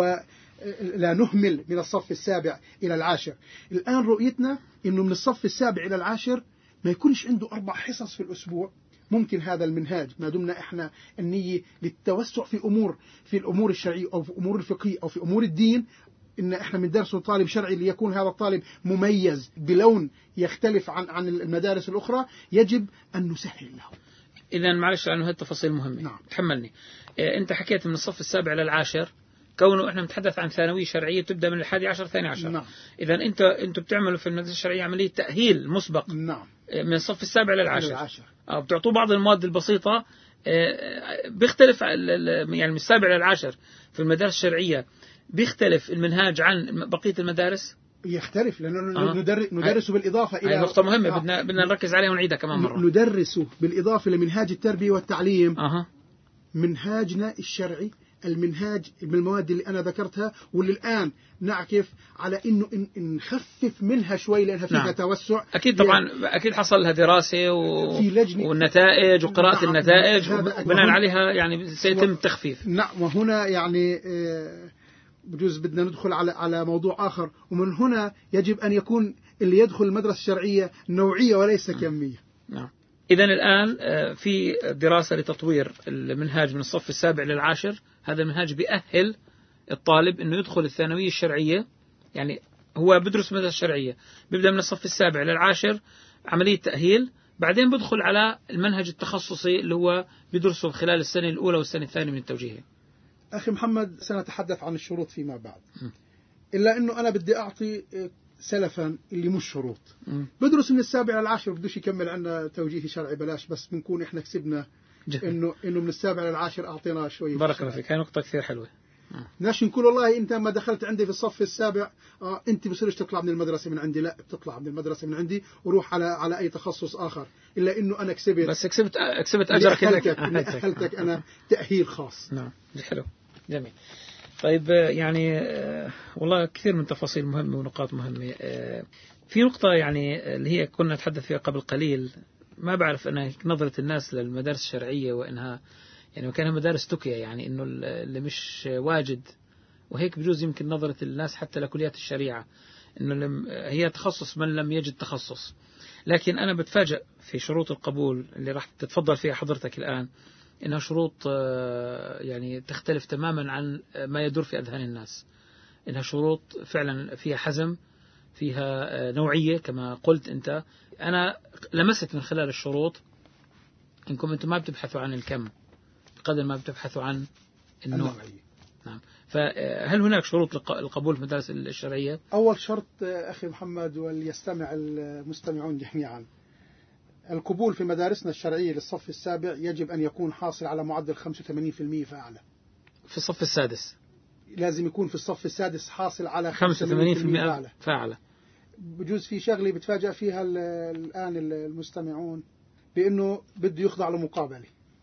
ولا نهمل من الصف السابع إلى العاشر. الآن رؤيتنا أنه من الصف السابع إلى العاشر ما يكونش عنده أربع حصص في الأسبوع. ممكن هذا المنهاج ما دمنا إحنا النية للتوسع في أمور في الأمور الشرعية أو في أمور الفقهية أو في أمور الدين، إن إحنا من درسه طالب شرعي ليكون هذا الطالب مميز بلون يختلف عن عن المدارس الأخرى، يجب أن نسهل له. إذا معلش لأنه هذه التفاصيل مهمة. نعم. تحملني. إيه أنت حكيت من الصف السابع إلى العاشر، كونه إحنا نتحدث عن ثانوية شرعية تبدأ من الحادي عشر ثاني عشر. نعم. إذا أنت أنتوا بتعملوا في المدرسة الشرعية عملية تأهيل مسبق. نعم. من الصف السابع إلى العاشر. العاشر. آه بتعطوا بعض المواد البسيطة. آه بيختلف يعني من السابع إلى العاشر في المدارس الشرعية بيختلف المنهاج عن بقية المدارس. يختلف لأنه آه. ندرس ندرسه بالإضافة إلى هاي نقطة مهمة. آه. بدنا بدنا نركز عليها ونعيدها كمان مرة. ندرسه بالإضافة لمنهاج التربية والتعليم. أه. منهاجنا الشرعي، المنهاج بالمواد اللي أنا ذكرتها واللي الآن نعكف على إنه إن نخفف منها شوي لأنها فيها نعم. توسع. أكيد طبعا أكيد حصل لها دراسة و... والنتائج وقراءة نعم. النتائج وبناء عليها يعني سيتم التخفيف. نعم. وهنا يعني بجوز بدنا ندخل على على موضوع آخر، ومن هنا يجب أن يكون اللي يدخل المدرسة الشرعية نوعية وليس كمية. نعم. إذن الآن في دراسة لتطوير المنهاج من الصف السابع للعاشر. هذا المنهاج بيأهل الطالب أنه يدخل الثانوية الشرعية، يعني هو بدرس مدرسة شرعية، بيبدأ من الصف السابع للعاشر عملية تأهيل، بعدين بدخل على المنهج التخصصي اللي هو بيدرسه خلال السنة الأولى والسنة الثانية من التوجيهي. أخي محمد، سنتحدث عن الشروط فيما بعد، إلا أنه أنا بدي أعطي سلفا اللي مش شروط. م. بدرس من السابع للعاشر، بدوش يكمل عنا توجيهي شرعي بلاش، بس بنكون إحنا كسبنا إنه إنه من السابع للعاشر أعطينا شوية. بارك الله فيك، هاي نقطة كثير حلوة. ناش نقول والله أنت ما دخلت عندي في الصف السابع آه أنت بصيرش تطلع من المدرسة من عندي، لا بتطلع من المدرسة من عندي وروح على على أي تخصص آخر، إلا إنه أنا كسبت، بس كسبت كسبت أجرك إنك أهلتك أنا تأهيل خاص. نعم حلو جميل. طيب يعني والله كثير من تفاصيل مهمة ونقاط مهمة. في نقطة يعني اللي هي كنا نتحدث فيها قبل قليل، ما بعرف أنا نظرة الناس للمدارس الشرعية وإنها يعني وكانها مدارس تكية، يعني إنه اللي مش واجد، وهيك بجوز يمكن نظرة الناس حتى لكليات الشريعة إنه هي تخصص من لم يجد تخصص. لكن أنا بتفاجأ في شروط القبول اللي راح تتفضل فيها حضرتك الآن، إنها شروط يعني تختلف تماما عن ما يدور في أذهان الناس. إنها شروط فعلا فيها حزم، فيها نوعية كما قلت أنت. أنا لمست من خلال الشروط إنكم أنتم ما بتبحثوا عن الكم بقدر ما بتبحثوا عن النوع. نعم. فهل هناك شروط للقبول في المدارس الشرعية؟ أول شرط أخي محمد وليستمع المستمعون جميعا، القبول في مدارسنا الشرعية للصف السابع يجب أن يكون حاصل على معدل خمسة وثمانين بالمئة فأعلى. في الصف السادس لازم يكون في الصف السادس حاصل على خمسة وثمانين بالمئة فأعلى. بجوز في شغلة بتفاجأ فيها الآن المستمعون بأنه بده يخضع لمقابلة.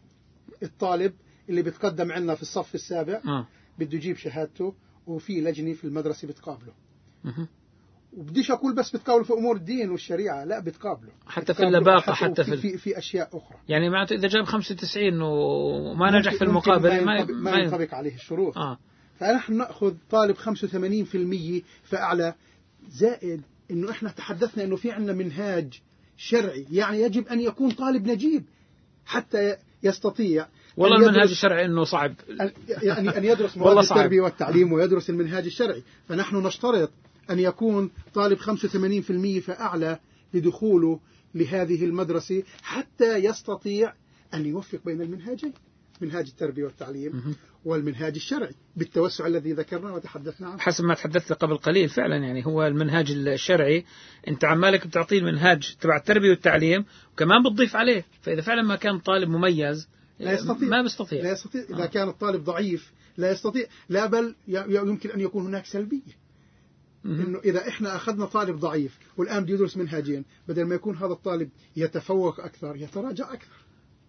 الطالب اللي بتقدم عندنا في الصف السابع آه. بده يجيب شهادته، وفي لجنة في المدرسة بتقابله. مه. وبديش أقول بس بتقابله في أمور الدين والشريعة، لا بتقابله حتى في اللباقة، حتى في, في في أشياء أخرى. يعني معناته إذا جاب خمسة وتسعين وما نجح في المقابلة ما ينطبق, ما ينطبق عليه الشروط. آه. فنحن نأخذ طالب خمسة وثمانين بالمئة فأعلى، زائد إنه إحنا تحدثنا إنه في عندنا منهاج شرعي، يعني يجب أن يكون طالب نجيب حتى يستطيع. والله المنهاج الشرعي إنه صعب، يعني أن يدرس مواد التربية والتعليم ويدرس المنهاج الشرعي. فنحن نشترط أن يكون طالب خمسة وثمانين بالمئة فأعلى لدخوله لهذه المدرسة حتى يستطيع أن يوفق بين المنهاجين، منهاج التربية والتعليم والمنهاج الشرعي بالتوسع الذي ذكرنا وتحدثنا عنه. حسب ما تحدثت قبل قليل فعلا، يعني هو المنهاج الشرعي أنت عمالك بتعطيه المنهاج تبع التربية والتعليم وكمان بتضيف عليه. فإذا فعلا ما كان طالب مميز لا يستطيع، ما بيستطيع لا يستطيع. إذا آه. كان الطالب ضعيف لا يستطيع، لا بل يمكن أن يكون هناك سلبية. إنه إذا إحنا أخذنا طالب ضعيف والآن بده يدرس منهاجين، بدل ما يكون هذا الطالب يتفوق أكثر يتراجع أكثر.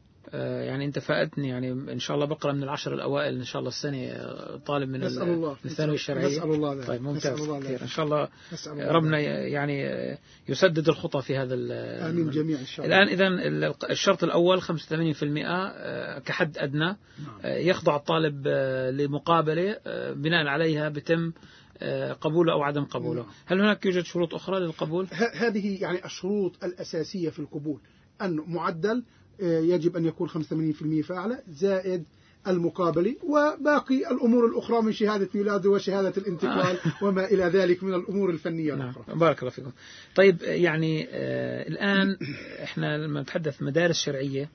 آه يعني أنت فائدتني، يعني إن شاء الله بقرأ من العشر الأوائل إن شاء الله السنة طالب من الثانوية الشرعية. نسأل الله ذلك. طيب ممتاز كثير إن شاء الله. الله ربنا يعني يسدد الخطى في هذا. آمين جميعا إن شاء الله. الآن إذن الشرط الأول خمسة وثمانين بالمئة كحد أدنى، يخضع الطالب لمقابلة بناء عليها بتم قبوله أو عدم قبوله. هل هناك يوجد شروط أخرى للقبول؟ هذه يعني الشروط الأساسية في القبول، أن معدل يجب أن يكون خمسة وثمانين بالمئة فأعلى، زائد المقابلة، وباقي الأمور الأخرى من شهادة ميلاد وشهادة الانتقال وما إلى ذلك من الأمور الفنية الأخرى. نعم. بارك الله فيكم. طيب يعني آه الآن إحنا لما نتحدث مدارس شرعية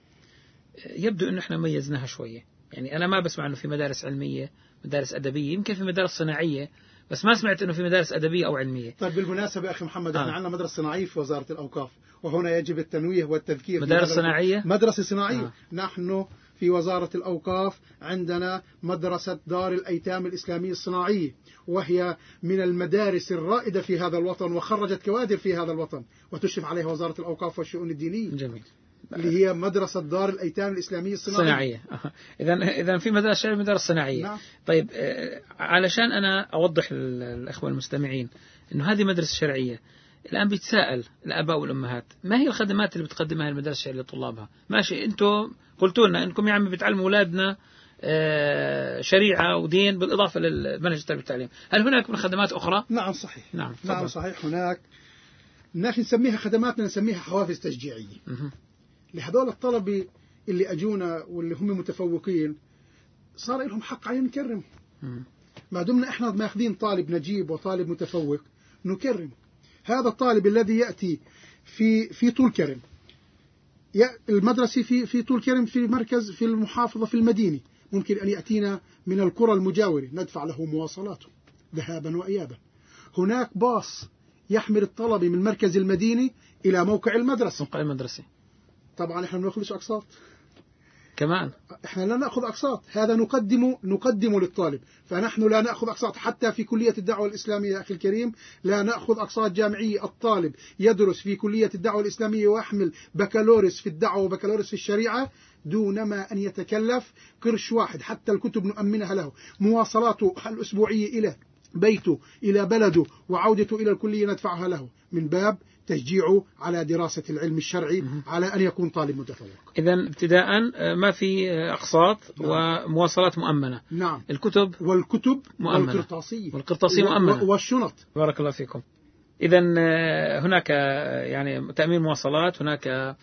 يبدو أن إحنا ميزناها شوية. يعني أنا ما بسمع أنه في مدارس علمية، مدارس أدبية، يمكن في مدارس صناعية، بس ما سمعت أنه في مدارس أدبية أو علمية. طيب بالمناسبة أخي محمد، إحنا آه. عندنا مدرسة صناعية في وزارة الأوقاف، وهنا يجب التنويه والتذكير. مدارس صناعية؟ مدرسة صناعية. آه. نحن في وزارة الأوقاف عندنا مدرسة دار الأيتام الإسلامية الصناعية، وهي من المدارس الرائدة في هذا الوطن وخرجت كوادر في هذا الوطن، وتشرف عليها وزارة الأوقاف والشؤون الدينية. جميل. اللي هي مدرسة دار الأيتام الإسلامية الصناعية. إذا إذا في مدارس شرعية مدارس صناعية. نعم. طيب علشان أنا أوضح للأخوة المستمعين إنه هذه مدرسة شرعية، الآن بيتساءل الآباء والأمهات ما هي الخدمات اللي بتقدمها المدارس الشرعية لطلابها؟ ماشي، أنتم قلتوا لنا إنكم يا عمي بتعلموا أولادنا شريعة ودين بالإضافة للمنهج التربية والتعليم، هل هناك من خدمات أخرى؟ نعم صحيح. نعم, نعم صحيح. هناك الناس نسميها خدماتنا، نسميها حوافز تشجيعية. لهذول الطلبة اللي أجونا واللي هم متفوقين صار لهم حق علينا نكرم. ما دمنا إحنا ماخذين طالب نجيب وطالب متفوق نكرم هذا الطالب الذي يأتي في في طول كرم، المدرسة في في طول كرم، في مركز، في المحافظة، في المدينة، ممكن أن يأتينا من القرى المجاورة ندفع له مواصلاته ذهابا وإيابا. هناك باص يحمل الطلبة من مركز المدينة إلى موقع المدرسة. موقع المدرسة. طبعا إحنا ما نأخذش أقساط كمان، إحنا لا نأخذ أقساط، هذا نقدم نقدم للطالب. فنحن لا نأخذ أقساط حتى في كلية الدعوة الإسلامية يا أخي الكريم، لا نأخذ أقساط جامعية. الطالب يدرس في كلية الدعوة الإسلامية ويحمل بكالوريوس في الدعوة وبكالوريوس في الشريعة دون ما أن يتكلف قرش واحد، حتى الكتب نؤمنها له، مواصلاته الأسبوعية إلى بيته إلى بلده وعودته إلى الكلية ندفعها له، من باب تشجيعه على دراسة العلم الشرعي على أن يكون طالب متفوق. إذن ابتداء ما في أقساط. نعم. ومواصلات مؤمنة. نعم. الكتب والكتب مؤمنة. والقرطاسية والقرطاسية مؤمنة. والشنط. بارك الله فيكم. إذن هناك يعني تأمين مواصلات، هناك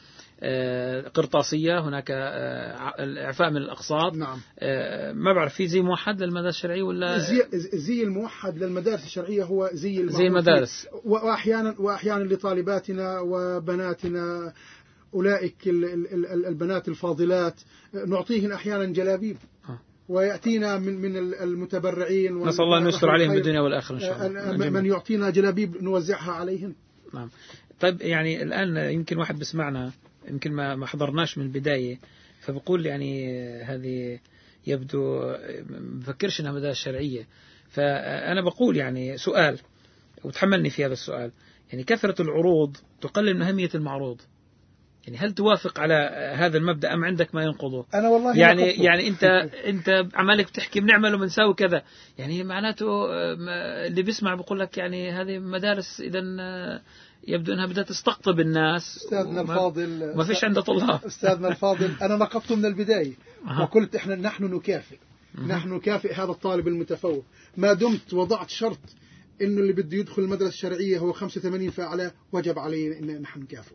قرطاسية، هناك إعفاء من الأقساط. نعم. ما بعرف في زي موحد للمدارس الشرعية ولا زي, زي الموحد للمدارس الشرعية هو زي زي المدارس. وأحيانا وأحيانا لطالباتنا وبناتنا أولئك البنات الفاضلات نعطيهن أحيانا جلابيب. أه. ويأتينا من من المتبرعين، نسأل الله أن يستر عليهم بالدنيا والآخرة إن شاء الله. من يعطينا جلابيب نوزعها عليهم. نعم. طيب يعني الآن يمكن واحد بسمعنا يمكن ما ما حضرناش من البداية، فبقول يعني هذه يبدو مفكرش انها مدارس شرعية. فأنا بقول يعني سؤال وتحملني في هذا السؤال، يعني كثرة العروض تقلل من أهمية المعروض. يعني هل توافق على هذا المبدأ أم عندك ما ينقضه؟ أنا والله يعني يعني أنت أنت عمالك بتحكي بنعمل وبنساوي كذا، يعني معناته اللي بيسمع بقول لك يعني هذه مدارس إذا يبدو أنها بدها تستقطب الناس. أستاذنا الفاضل ما فيش عنده طلاب. أستاذنا الفاضل أنا نقبت من البداية وقلت إحنا نحن نكافئ نحن نكافئ هذا الطالب المتفوق ما دمت وضعت شرط إنه اللي بده يدخل المدرسة الشرعية هو خمسة وثمانين فأعلى، وجب علينا إن نحن نكافئه.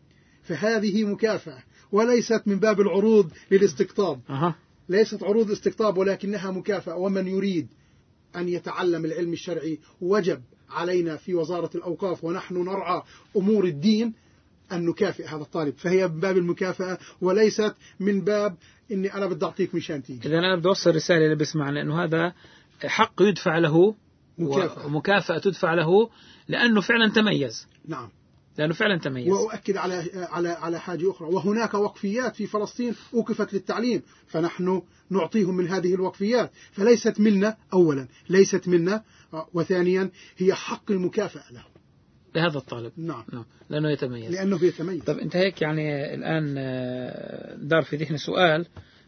فهذه مكافأة وليست من باب العروض للاستقطاب. أه. ليست عروض استقطاب ولكنها مكافأة. ومن يريد أن يتعلم العلم الشرعي وجب علينا في وزارة الأوقاف ونحن نرعى أمور الدين أن نكافئ هذا الطالب. فهي من باب المكافأة وليست من باب إني أنا بدي أعطيك مشان تيجي. إذا أنا بدي أوصل رسالة اللي بسمعنا أنه هذا حق يدفع له مكافأة. ومكافأة تدفع له لأنه فعلا تميز. نعم. لأنه فعلا تميز. وأؤكد على على على حاجة أخرى، وهناك وقفيات في فلسطين أوقفت للتعليم فنحن نعطيهم من هذه الوقفيات، فليست منا أولا، ليست منا، وثانيا هي حق المكافأة له لهذا الطالب. نعم. نعم. لأنه يتميز. لأنه يتميز. طب أنت هيك يعني الآن دار في ذهني سؤال،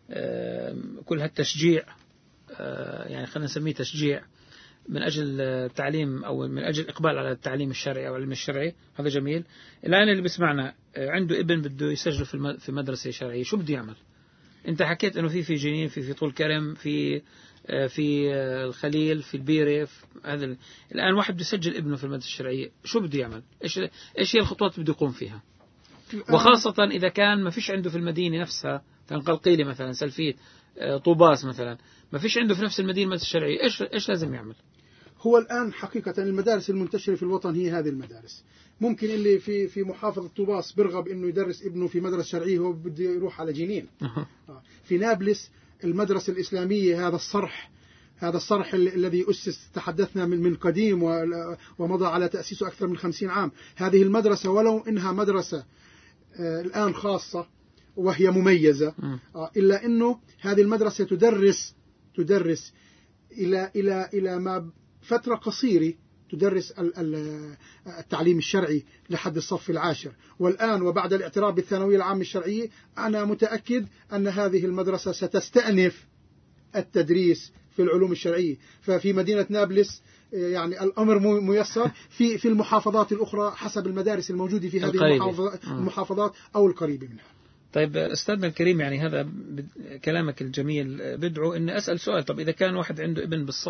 كل هالتشجيع يعني خلينا نسميه تشجيع من أجل التعليم أو من أجل الإقبال على التعليم الشرعي أو العلم الشرعي، هذا جميل. الآن اللي بسمعنا عنده ابن بده يسجله في في مدرسة شرعية، شو بده يعمل؟ أنت حكيت إنه في في جنين، في في طول كرم، في في الخليل، في البيرة، في هذا. الآن واحد بده يسجل ابنه في المدرسة الشرعية، شو بده يعمل؟ إيش إيش هي الخطوات اللي بده يقوم فيها؟ وخاصة إذا كان ما فيش عنده في المدينة نفسها، قلقيلي مثلا، سلفيت، طوباس مثلا، ما فيش عنده في نفس المدينة المدرسة الشرعية، إيش إيش لازم يعمل؟ هو الآن حقيقة المدارس المنتشرة في الوطن هي هذه المدارس. ممكن اللي في في محافظة طوباس برغب إنه يدرس ابنه في مدرسة شرعية هو بده يروح على جنين. في نابلس المدرسة الإسلامية هذا الصرح هذا الصرح الذي أسس، تحدثنا من من قديم ومضى على تأسيسه أكثر من خمسين عام. هذه المدرسة ولو إنها مدرسة الآن خاصة وهي مميزة، إلا إنه هذه المدرسة تدرس تدرس إلى إلى إلى ما فترة قصيرة تدرس التعليم الشرعي لحد الصف العاشر. والآن وبعد الاعتراف بالثانوية العامة الشرعية أنا متأكد أن هذه المدرسة ستستأنف التدريس في العلوم الشرعية. ففي مدينة نابلس يعني الأمر ميسر، في في المحافظات الأخرى حسب المدارس الموجودة في هذه المحافظات أو القريبة منها. طيب أستاذنا الكريم، يعني هذا كلامك الجميل بدعو إن أسأل سؤال. طب إذا كان واحد عنده ابن بالصف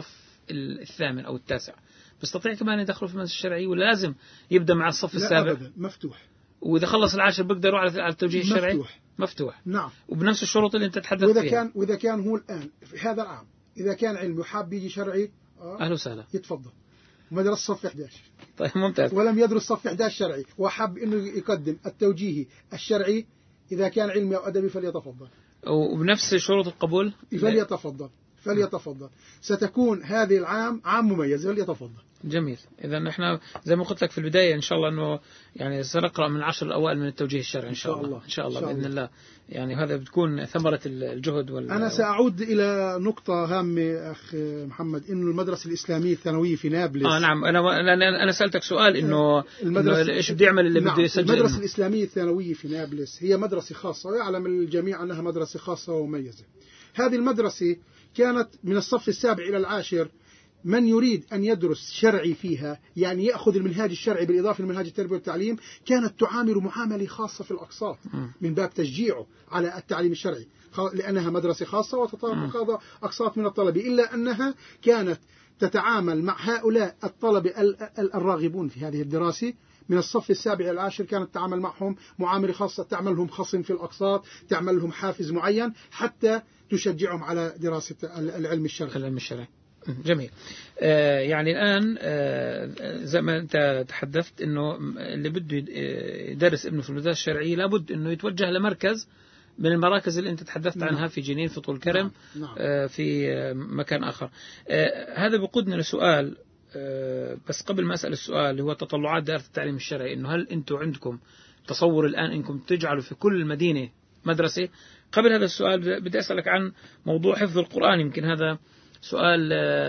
الثامن أو التاسع بيستطيع كمان يدخله في المدرسة الشرعي، ولازم يبدأ مع الصف لا السابع؟ أبدا، مفتوح. وإذا خلص العاشر بيقدر يروح على التوجيه الشرعي؟ مفتوح. مفتوح. نعم. وبنفس الشروط اللي أنت تحدثت وإذا فيها. كان وإذا كان هو الآن في هذا العام إذا كان علمي وحاب يجي شرعي أهلا وسهلا، يتفضل. مدرسة صف إحدى عشر. طيب ممتاز. ولم يدرس صف إحدى عشر شرعي وحب إنه يقدم التوجيهي الشرعي، إذا كان علمي أو أدبي فليتفضل. وبنفس شروط القبول فليتفضل فليتفضل. ستكون هذه العام عام مميز، فليتفضل. جميل. إذا نحن زي ما قلت لك في البداية إن شاء الله أنه يعني سنقرأ من العشر الأوائل من التوجيه الشرعي إن شاء الله. إن شاء الله بإذن الله. يعني هذا بتكون ثمرة الجهد وال... أنا سأعود إلى نقطة هامة أخ محمد، إنه المدرسة الإسلامية الثانوية في نابلس. آه نعم. أنا أنا أنا سألتك سؤال إنه المدرسة إيش بدي يعمل اللي نعم. بده يسجل. المدرسة الإسلامية الثانوية في نابلس هي مدرسة خاصة، ويعلم الجميع أنها مدرسة خاصة ومميزة. هذه المدرسة كانت من الصف السابع إلى العاشر، من يريد أن يدرس شرعي فيها، يعني يأخذ المنهاج الشرعي بالإضافة لمنهاج التربية والتعليم، كانت تعامل معاملة خاصة في الأقساط من باب تشجيعه على التعليم الشرعي، لأنها مدرسة خاصة وتتخذ أقساط من الطلبة، إلا أنها كانت تتعامل مع هؤلاء الطلبة الراغبون في هذه الدراسة من الصف السابع إلى العاشر، كانت تعمل معهم معاملة خاصة، تعمل لهم خصم في الأقساط، تعمل لهم حافز معين حتى تشجعهم على دراسة العلم الشرعي. العلم الشرعي. جميل. آه يعني الآن آه زي ما أنت تحدثت إنه اللي بده يدرس ابنه في المدرسة الشرعية لابد إنه يتوجه لمركز من المراكز اللي أنت تحدثت نعم. عنها في جنين، في طول كرم. نعم. نعم. آه في مكان آخر. آه هذا بقودنا لسؤال، آه بس قبل ما أسأل السؤال هو تطلعات دائرة التعليم الشرعي، إنه هل أنتم عندكم تصور الآن إنكم تجعلوا في كل مدينة مدرسة؟ قبل هذا السؤال بدي أسألك عن موضوع حفظ القرآن. يمكن هذا سؤال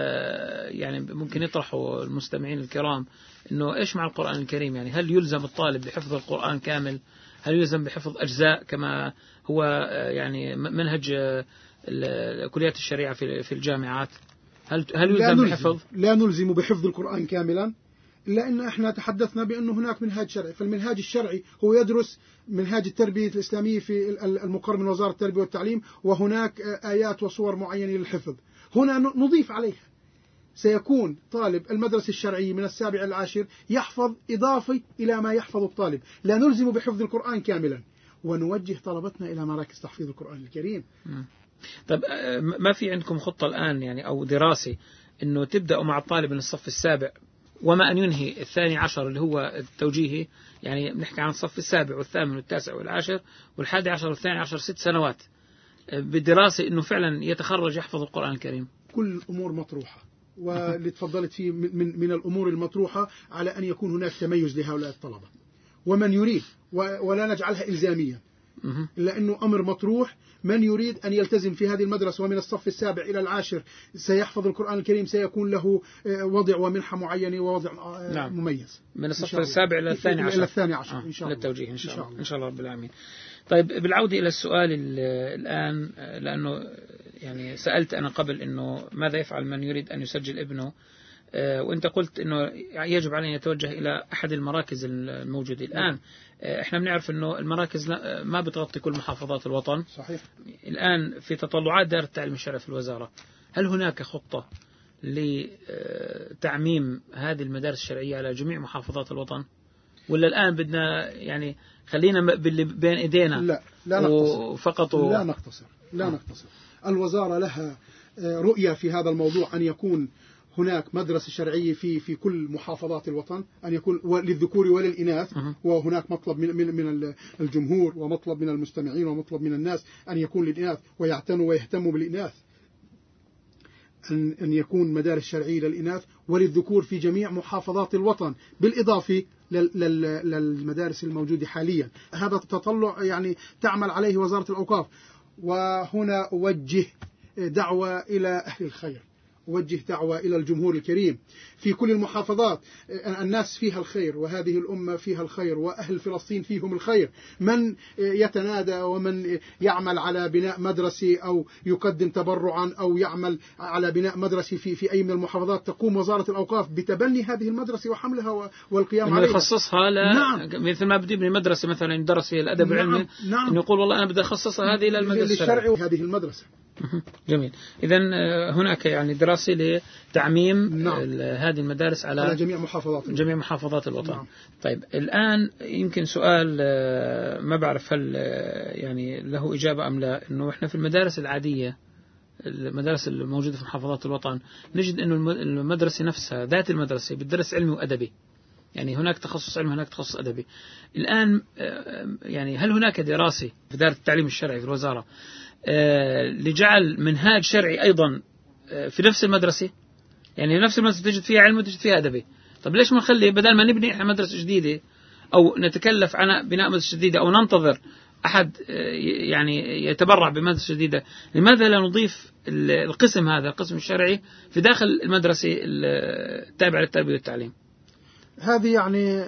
يعني ممكن يطرحه المستمعين الكرام، إنه إيش مع القرآن الكريم؟ يعني هل يلزم الطالب بحفظ القرآن كامل؟ هل يلزم بحفظ أجزاء كما هو يعني منهج كليات الشريعة في الجامعات؟ هل هل يلزم بحفظ؟ لا نلزم بحفظ القرآن كاملا، إلا أن إحنا تحدثنا بأنه هناك منهاج شرعي، فالمنهاج الشرعي هو يدرس منهاج التربية الإسلامية في المقر من وزارة التربية والتعليم، وهناك آيات وصور معينة للحفظ. هنا نضيف عليها، سيكون طالب المدرسة الشرعية من السابع إلى العاشر يحفظ إضافة إلى ما يحفظ الطالب، لا نلزم بحفظ القرآن كاملا، ونوجه طلبتنا إلى مراكز تحفيظ القرآن الكريم. طب ما في عندكم خطة الآن يعني أو دراسة إنه تبدأوا مع الطالب من الصف السابع وما أن ينهي الثاني عشر اللي هو التوجيهي، يعني بنحكي عن الصف السابع والثامن والتاسع والعاشر والحادي عشر والثاني عشر، ست سنوات بالدراسة، إنه فعلا يتخرج يحفظ القرآن الكريم؟ كل الأمور مطروحة، واللي تفضلت فيه من من الأمور المطروحة على أن يكون هناك تميز لهؤلاء الطلبة، ومن يريد ولا نجعلها إلزامية، إلا أنه أمر مطروح. من يريد أن يلتزم في هذه المدرسة ومن الصف السابع إلى العاشر سيحفظ القرآن الكريم، سيكون له وضع ومنحة معينة ووضع نعم. مميز من الصف السابع إلى الثاني عشر، إلى الثاني عشر آه. إن شاء الله للتوجيه إن شاء الله. إن شاء الله رب العالمين. طيب بالعودة إلى السؤال الآن، لأنه يعني سألت أنا قبل إنه ماذا يفعل من يريد أن يسجل ابنه، وأنت قلت إنه يجب عليه أن يتوجه إلى أحد المراكز الموجودة الآن. إحنا بنعرف إنه المراكز ما بتغطي كل محافظات الوطن. صحيح. الآن في تطلعات دائرة التعليم الشرعي في الوزارة، هل هناك خطة لتعميم هذه المدارس الشرعية على جميع محافظات الوطن، ولا الآن بدنا يعني خلينا باللي بين إيدينا؟ لا لا نقتصر فقط و... لا نقتصر لا نقتصر الوزارة لها رؤية في هذا الموضوع، أن يكون هناك مدرسة شرعية في في كل محافظات الوطن، أن يكون للذكور وللإناث. أه. وهناك مطلب من من من الجمهور ومطلب من المستمعين ومطلب من الناس أن يكون للإناث ويعتنوا ويهتموا بالإناث، أن أن يكون مدارس شرعية للإناث وللذكور في جميع محافظات الوطن، بالإضافة للمدارس الموجودة حاليا. هذا التطلع يعني تعمل عليه وزارة الأوقاف. وهنا أوجه دعوة إلى أهل الخير، وجه دعوة إلى الجمهور الكريم في كل المحافظات. الناس فيها الخير، وهذه الأمة فيها الخير، وأهل فلسطين فيهم الخير. من يتنادى ومن يعمل على بناء مدرسة أو يقدم تبرعا أو يعمل على بناء مدرسة في في أي من المحافظات، تقوم وزارة الأوقاف بتبني هذه المدرسة وحملها والقيام عليها. يخصصها لا نعم. مثل ما بدي ابني مدرسة مثلا يدرس فيها الأدب العلمي، نعم. نعم. إنه يقول والله أنا بدي أخصصها هذه إلى المدرسة الشرعي وهذه المدرسة جميل. إذن هناك يعني دراسة لتعميم نعم. هذه المدارس على, على جميع محافظات جميع محافظات الوطن. نعم. طيب الآن يمكن سؤال ما بعرف هل يعني له إجابة أم لا، إنه إحنا في المدارس العادية، المدارس الموجودة في محافظات الوطن، نجد إنه المدرسة نفسها ذات المدرسة بتدرس علمي وأدبي، يعني هناك تخصص علمي هناك تخصص أدبي. الآن يعني هل هناك دراسة في إدارة التعليم الشرعي في الوزارة لجعل منهاج شرعي أيضا في نفس المدرسة؟ يعني نفس المدرسة تجد فيها علم وتجد فيها أدبي. طب ليش ما نخلي بدل ما نبني إحنا مدرسة جديدة أو نتكلف عن بناء مدرسة جديدة أو ننتظر أحد يعني يتبرع بمدرسة جديدة، لماذا لا نضيف القسم هذا القسم الشرعي في داخل المدرسة التابعة للتربية والتعليم؟ هذه يعني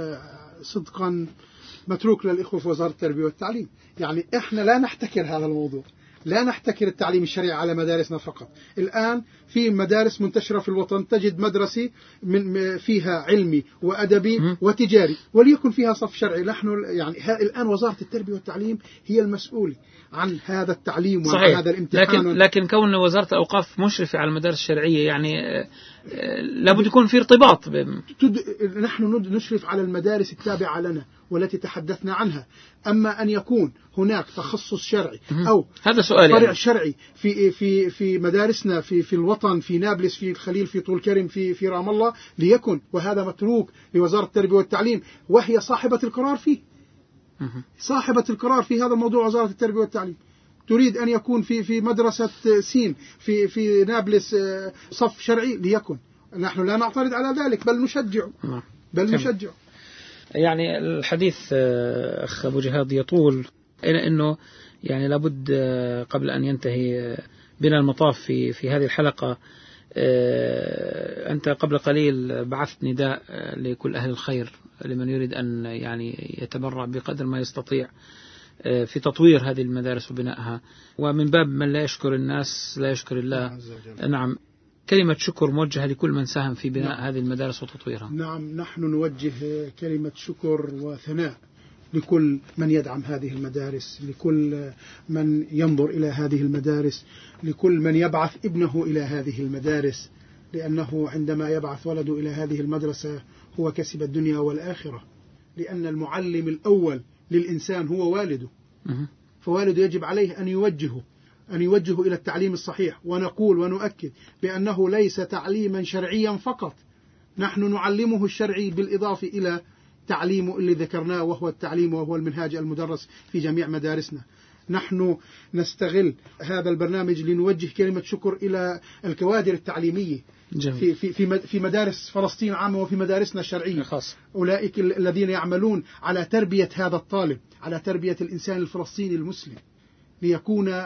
صدقا متروك للإخوة في وزارة التربية والتعليم. يعني إحنا لا نحتكر هذا الموضوع، لا نحتكر التعليم الشرعي على مدارسنا فقط. الآن في مدارس منتشرة في الوطن تجد مدرسة من فيها علمي وأدبي وتجاري وليكن فيها صف شرعي. نحن يعني الآن وزارة التربية والتعليم هي المسؤولة عن هذا التعليم وعن صحيح. هذا الامتحان. لكن لكن كون وزارة الأوقاف مشرفة على المدارس الشرعية يعني لابد يكون في ارتباط. نحن نشرف على المدارس التابعة لنا والتي تحدثنا عنها. أما أن يكون هناك تخصص شرعي أو هذا سؤال فرع يعني. شرعي في في في مدارسنا في في الوطن، في نابلس، في الخليل، في طول كرم، في في رام الله، ليكن، وهذا متروك لوزارة التربية والتعليم وهي صاحبة القرار فيه. صاحبة القرار في هذا الموضوع وزارة التربية والتعليم. تريد أن يكون في في مدرسة سين في في نابلس صف شرعي، ليكن. نحن لا نعترض على ذلك، بل نشجع بل نشجع. يعني الحديث أخ أبو جهاد يطول، إلى أنه يعني لابد قبل أن ينتهي بنا المطاف في في هذه الحلقة. أنت قبل قليل بعثت نداء لكل أهل الخير لمن يريد أن يعني يتبرع بقدر ما يستطيع في تطوير هذه المدارس وبنائها، ومن باب من لا يشكر الناس لا يشكر الله. نعم، كلمة شكر موجهة لكل من ساهم في بناء نعم. هذه المدارس وتطويرها. نعم، نحن نوجه كلمة شكر وثناء لكل من يدعم هذه المدارس، لكل من ينظر إلى هذه المدارس، لكل من يبعث ابنه إلى هذه المدارس، لأنه عندما يبعث ولده إلى هذه المدرسة هو كسب الدنيا والآخرة، لأن المعلم الأول للإنسان هو والده. فوالده يجب عليه أن يوجهه أن يوجهه إلى التعليم الصحيح. ونقول ونؤكد بأنه ليس تعليما شرعيا فقط، نحن نعلمه الشرعي بالإضافة إلى تعليمه اللي ذكرناه، وهو التعليم وهو المنهاج المدرس في جميع مدارسنا. نحن نستغل هذا البرنامج لنوجه كلمة شكر إلى الكوادر التعليمية في في في مدارس فلسطين عامة وفي مدارسنا الشرعية، أولئك الذين يعملون على تربية هذا الطالب، على تربية الإنسان الفلسطيني المسلم، ليكون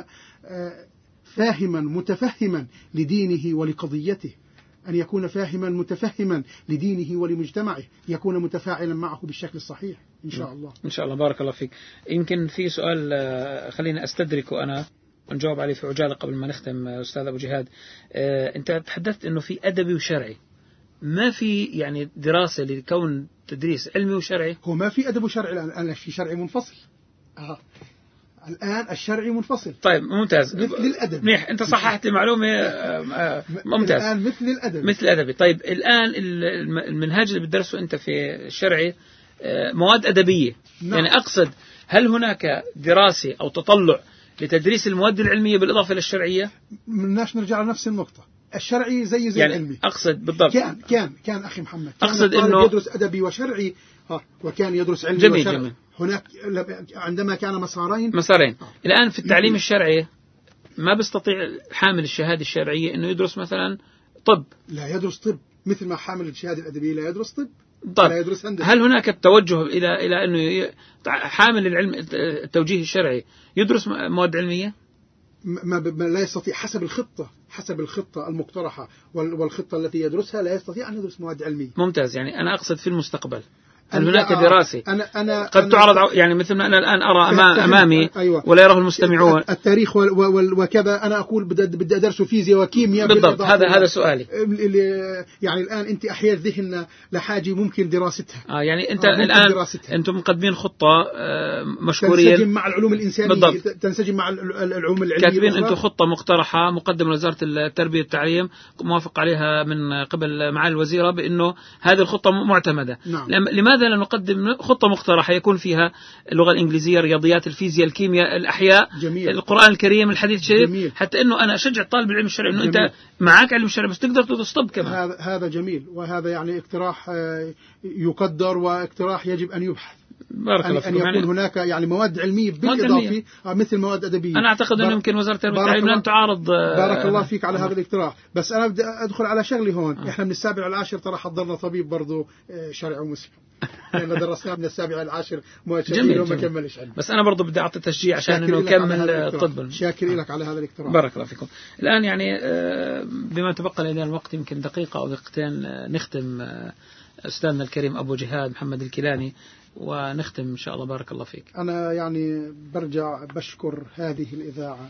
فاهما متفهما لدينه ولقضيته، أن يكون فاهما متفهما لدينه ولمجتمعه، يكون متفاعلا معه بالشكل الصحيح إن شاء الله. إن شاء الله. بارك الله فيك. يمكن في سؤال خلينا أستدركه أنا نجاوب عليه في عجالة قبل ما نختم. أستاذ أبو جهاد، أنت تحدثت أنه في أدبي وشرعي، ما في يعني دراسة لكون تدريس علمي وشرعي؟ هو ما في أدب وشرعي الآن، الآن في شرعي منفصل. آه. الآن الشرعي منفصل. طيب ممتاز، مثل الأدب. منيح، أنت صححت المعلومة. ممتاز. الآن مثل الأدب. مثل الأدبي. طيب الآن المنهاج اللي بتدرسه أنت في الشرعي مواد أدبية. نعم. يعني أقصد، هل هناك دراسة أو تطلع لتدريس المواد العلمية بالإضافة إلى الشرعية؟ مناش نرجع لنفس النقطة. الشرعي زي زي يعني العلمي. أقصد بالضبط. كان كان كان أخي محمد. كان أقصد إنه يدرس أدبي وشرعي، ها، وكان يدرس علمي جميل وشرعي. جميل. هناك عندما كان مسارين مسارين. آه. الآن في التعليم الشرعي ما بيستطيع حامل الشهادة الشرعية إنه يدرس مثلا طب. لا يدرس طب، مثل ما حامل الشهادة الأدبية لا يدرس طب. طب. لا يدرس هندسة. هل هناك التوجه إلى إلى إنه حامل العلم التوجيه الشرعي يدرس مواد علمية؟ ما لا يستطيع، حسب الخطة حسب الخطة المقترحة والخطة التي يدرسها لا يستطيع أن يدرس مواد علمية. ممتاز. يعني أنا أقصد في المستقبل هل هناك دراسة أنا أنا قد أنا تعرض يعني مثل ما أنا الآن أرى أمامي أيوة. ولا يراه المستمعون التاريخ وكذا، أنا أقول بدي أدرس فيزياء وكيمياء بالضبط. هذا هذا سؤالي. يعني الآن أنت أحياء الذهن لحاجة ممكن دراستها. آه يعني أنت آه الآن دراستها. أنتم مقدمين خطة آه مشكورين تنسجم مع العلوم الإنسانية بالضبط. تنسجم مع العلوم العلمية، كاتبين أنتم خطة مقترحة مقدمة لوزارة التربية والتعليم موافق عليها من قبل معالي الوزيرة بأنه هذه الخطة معتمدة. نعم. لماذا لا نقدم خطة مقترحة يكون فيها اللغة الإنجليزية، الرياضيات، الفيزياء، الكيمياء، الأحياء، جميل. القرآن الكريم، الحديث الشريف، حتى أنه أنا أشجع طالب العلم الشرعي أنه أنت معك علم الشرع بس تقدر تسطب كمان. هذا هذا جميل، وهذا يعني اقتراح يقدر واقتراح يجب أن يبحث. بارك الله أن يكون يعني هناك يعني مواد علمية بالإضافة مثل مواد أدبية. أنا أعتقد أنه يمكن وزارة التربية والتعليم لن تعارض. بارك الله فيك على هذا الاقتراح. بس أنا بدي أدخل على شغلي هون. آه. إحنا من السابع والعاشر ترى حضرنا طبيب برضو شرعي ومسلم. لأن درسنا من السابع والعاشر مواد شرعية وما كملش علم. بس أنا برضو بدي أعطي تشجيع عشان إنه نكمل الطب. شاكر لك على هذا الاقتراح. بارك الله فيكم. الآن يعني بما تبقى لنا الوقت يمكن دقيقة أو دقيقتين نختم أستاذنا الكريم أبو جهاد محمد الكيلاني ونختم إن شاء الله. بارك الله فيك. أنا يعني برجع بشكر هذه الإذاعة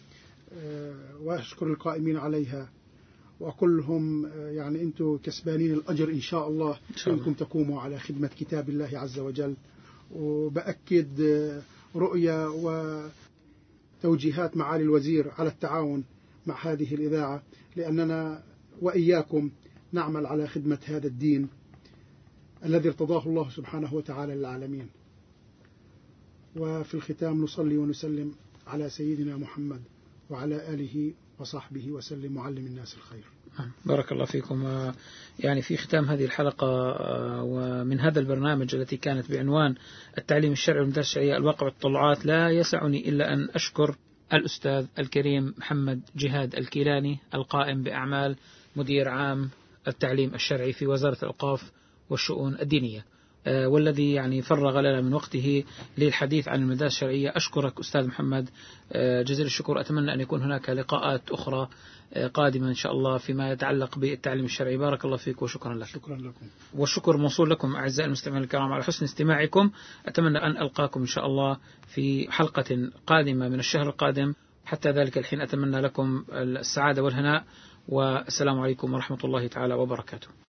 وأشكر القائمين عليها وأقول لهم يعني أنتم كسبانين الأجر إن شاء الله أنكم تقوموا على خدمة كتاب الله عز وجل. وبأكد رؤية وتوجيهات معالي الوزير على التعاون مع هذه الإذاعة، لأننا وإياكم نعمل على خدمة هذا الدين الذي ارتضاه الله سبحانه وتعالى للعالمين. وفي الختام نصلي ونسلم على سيدنا محمد وعلى آله وصحبه وسلم معلم الناس الخير. بارك الله فيكم. يعني في ختام هذه الحلقة ومن هذا البرنامج التي كانت بعنوان التعليم الشرعي والمدارس الشرعية الواقع والتطلعات، لا يسعني إلا أن أشكر الأستاذ الكريم محمد جهاد الكيلاني القائم بأعمال مدير عام التعليم الشرعي في وزارة الأوقاف والشؤون الدينية، والذي يعني فرغ لنا من وقته للحديث عن المدارس الشرعية. أشكرك أستاذ محمد جزيل الشكر. أتمنى أن يكون هناك لقاءات أخرى قادمة إن شاء الله فيما يتعلق بالتعليم الشرعي. بارك الله فيك وشكرا لك. شكرا لكم. والشكر موصول لكم أعزائي المستمعين الكرام على حسن استماعكم. أتمنى أن ألقاكم إن شاء الله في حلقة قادمة من الشهر القادم. حتى ذلك الحين أتمنى لكم السعادة والهناء، والسلام عليكم ورحمة الله تعالى وبركاته.